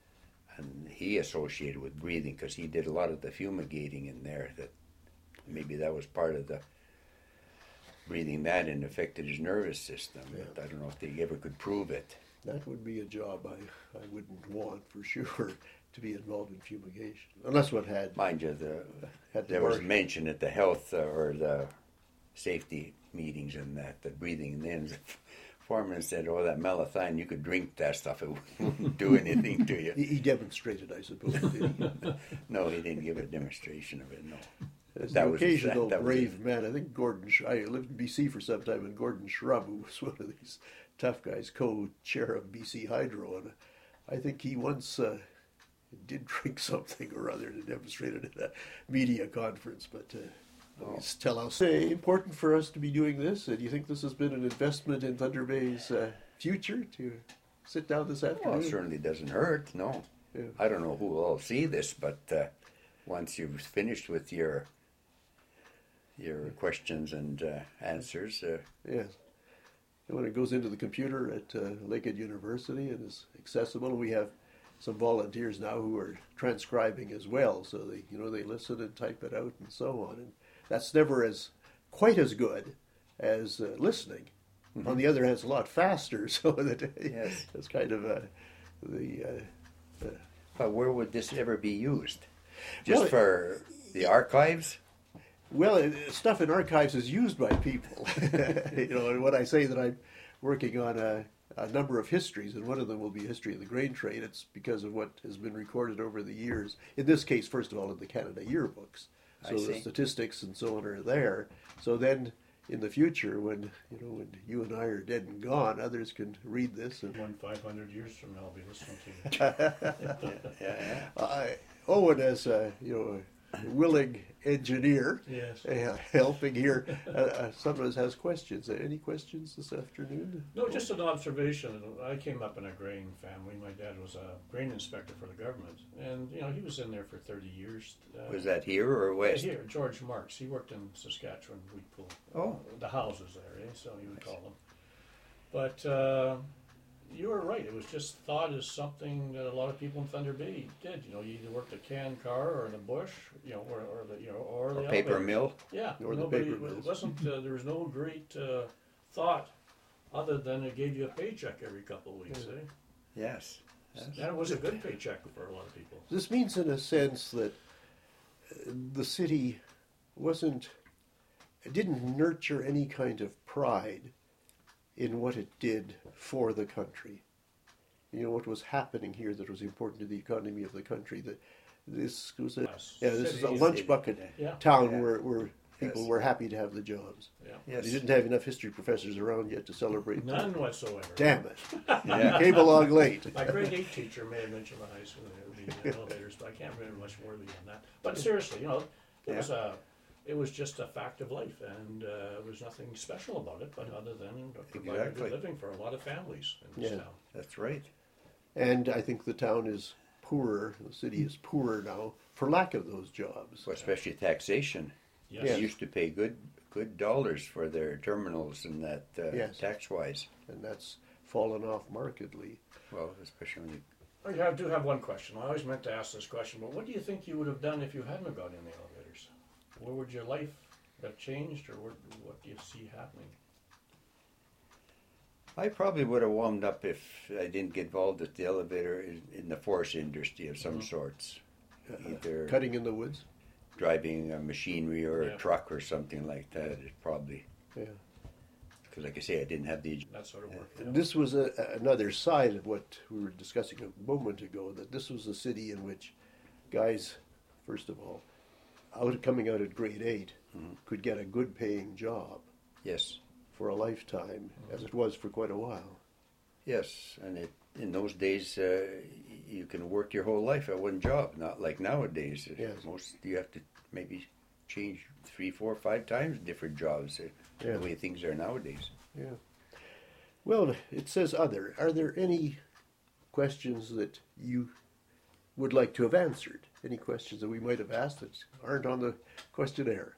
And he associated with breathing because he did a lot of the fumigating in there. That maybe that was part of the breathing that and affected his nervous system. Yeah. But I don't know if they ever could prove it. That would be a job I wouldn't want for sure, to be involved in fumigation. Unless one had Mind you, had there the was mark- mention at the health or the safety meetings and that breathing. And then the foreman said, "Oh, that malathion, you could drink that stuff. It wouldn't do anything to you." He demonstrated, I suppose, did he? No, he didn't give a demonstration of it, no. As That the was- occasional that was brave man. I think I lived in BC for some time, and Gordon Shrub, who was one of these tough guys, co-chair of BC Hydro, and I think he once did drink something or other and demonstrated at a media conference, but always tell us. Important for us to be doing this. Do you think this has been an investment in Thunder Bay's future to sit down this Well, afternoon? it certainly doesn't hurt, no. Yeah. I don't know who will all see this, but once you've finished with your questions and answers, Yes. And when it goes into the computer at Lakehead University and is accessible, we have some volunteers now who are transcribing as well. So they listen and type it out and so on. And that's never quite as good as listening. Mm-hmm. On the other hand, it's a lot faster. So that Yes. that's kind of but where would this ever be used? Just Well, for the archives? Well, stuff in archives is used by people. And when I say that I'm working on a number of histories, and one of them will be a history of the grain trade, it's because of what has been recorded over the years. In this case, first of all, in the Canada yearbooks. So I see. the statistics and so on are there. So then, in the future, when you and I are dead and gone, others can read this. And 500 years from now, I'll be listening to you. Yeah. Owen, as a willing engineer, Yes. helping here, some of us has questions. Any questions this afternoon? No, just an observation. I came up in a grain family. My dad was a grain inspector for the government, and he was in there for 30 years. Was that here or west? Here, George Marks. He worked in Saskatchewan, Wheatpool. Oh. The houses there, so you would call them. But you were right. It was just thought as something that a lot of people in Thunder Bay did. You either worked a can car or in a bush, or the Paper elevators. mill? Yeah, Or the nobody. paper It mills. wasn't. There was no great thought, other than it gave you a paycheck every couple of weeks. Eh? Yes. And it was a good paycheck for a lot of people. This means, in a sense, that the city wasn't didn't nurture any kind of pride in what it did for the country. You know, what was happening here that was important to the economy of the country. That this was this is a lunch bucket town where people were happy to have the jobs. Yeah. Yes. They didn't have enough history professors around yet to celebrate. None whatsoever. Damn it. Came along late. My grade 8 teacher may have mentioned the high school the elevators, but I can't remember much more than that. But seriously, you know, it was just a fact of life, and there was nothing special about it, but other than providing good living for a lot of families in this town. That's right. And I think the town is poorer, the city is poorer now for lack of those jobs. Well, especially taxation. Yes. They used to pay good dollars for their terminals and that tax-wise. And that's fallen off markedly. Well, especially when you... I do have one question. I always meant to ask this question, but what do you think you would have done if you hadn't got in the elevators? Where would your life have changed, or what do you see happening? I probably would have wound up if I didn't get involved with the elevator in the forest industry of some sorts. Either cutting in the woods? Driving a machinery or a truck or something like that is probably... Yeah. Because like I say, I didn't have the... That sort of work. This was another side of what we were discussing a moment ago, that this was a city in which guys, first of all, coming out at grade 8, could get a good paying job. Yes. For a lifetime, as it was for quite a while. Yes, and in those days, you can work your whole life at one job, not like nowadays. Yes. You have to maybe change 3, 4, 5 times different jobs, the way things are nowadays. Yeah. Well, it says other. Are there any questions that you would like to have answered? Any questions that we might have asked that aren't on the questionnaire?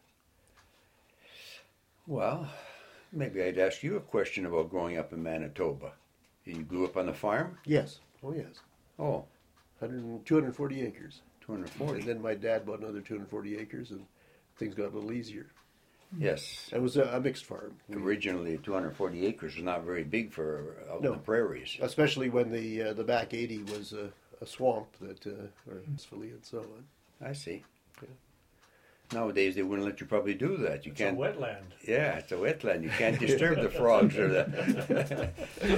Well, maybe I'd ask you a question about growing up in Manitoba. You grew up on a farm? Yes. Oh, yes. Oh. 240 acres. 240. And then my dad bought another 240 acres, and things got a little easier. Yes. It was a mixed farm. Originally, 240 acres was not very big for out in the prairies. Especially when the back 80 was a swamp that, or and so on. I see. Yeah. Nowadays, they wouldn't let you probably do that. You can't. It's a wetland. Yeah, it's a wetland. You can't disturb the frogs or the.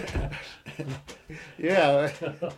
Yeah,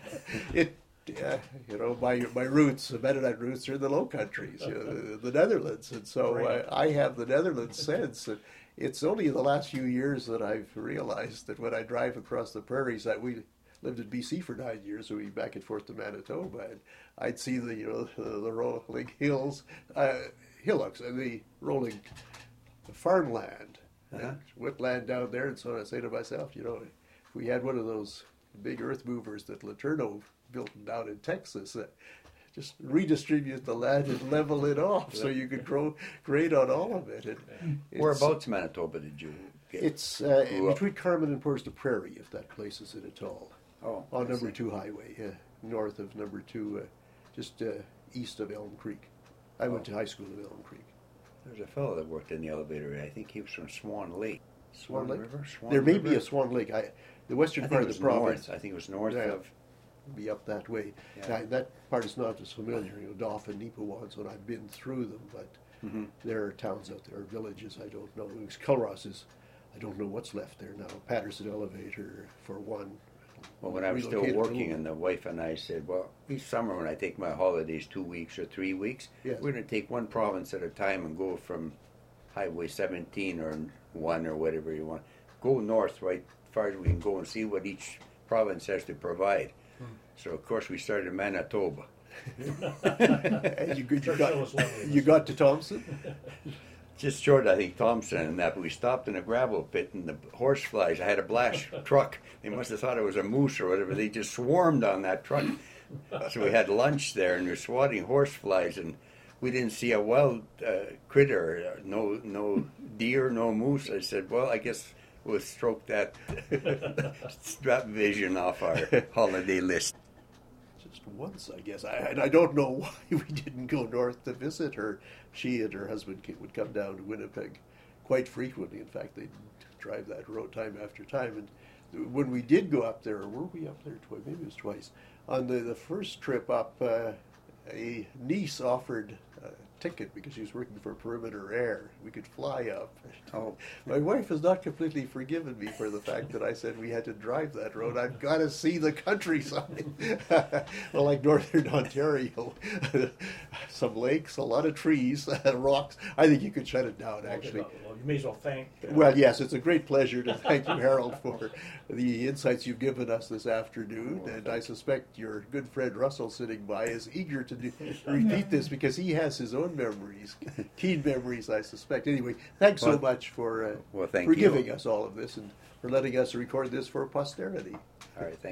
my roots, the Mennonite roots, are in the Low Countries, the Netherlands, and so I have the Netherlands sense. And it's only in the last few years that I've realized that when I drive across the prairies, that we lived in BC for 9 years, so we back and forth to Manitoba, and I'd see the rolling hills. Hillocks and the rolling farmland, wetland down there, and so I say to myself, if we had one of those big earth movers that Letourneau built down in Texas, just redistribute the land and level it off so you could grow grain on all of it. Whereabouts Manitoba did you get? It's between Carman and Pours de Prairie, if that places it at all. Oh, on number 2 highway, north of number 2, just east of Elm Creek. I went to high school in Elm Creek. There's a fellow that worked in the elevator. I think he was from Swan Lake. Swan Lake? River? There may be a Swan Lake. The western part of the province. I think it was north of. Be up that way. Yeah. That part is not as familiar. Dauphin, Neepawan, I've been through them, but there are towns out there, villages I don't know. Culross is, I don't know what's left there now. Patterson Elevator, for one. Well, when I was still working, and the wife and I said, well, each summer when I take my holidays, 2 weeks or 3 weeks, we're going to take one province at a time and go from Highway 17 or 1 or whatever you want. Go north right as far as we can go and see what each province has to provide. So, of course, we started in Manitoba. You got to Thompson? Just short, I think, Thompson and that, but we stopped in a gravel pit, and the horse flies, I had a blast truck. They must have thought it was a moose or whatever. They just swarmed on that truck. So we had lunch there, and we were swatting horse flies, and we didn't see a wild critter, no deer, no moose. I said, well, I guess we'll stroke that vision off our holiday list. Just once, I guess. I don't know why we didn't go north to visit her. She and her husband would come down to Winnipeg quite frequently. In fact, they'd drive that road time after time. And when we did go up there, or were we up there twice? Maybe it was twice. On the first trip up, a niece offered ticket because she was working for Perimeter Air. We could fly up. Oh. My wife has not completely forgiven me for the fact that I said we had to drive that road. I've got to see the countryside. Well, like Northern Ontario, some lakes, a lot of trees, rocks. I think you could shut it down, actually. Well, you may as well thank. Well, yes, it's a great pleasure to thank you, Harold, for the insights you've given us this afternoon. And I suspect your good friend Russell sitting by is eager to repeat this because he has his own memories, keen memories, I suspect. Anyway, thanks so much for well, thank for you. giving us all of this and for letting us record this for posterity. All right, thank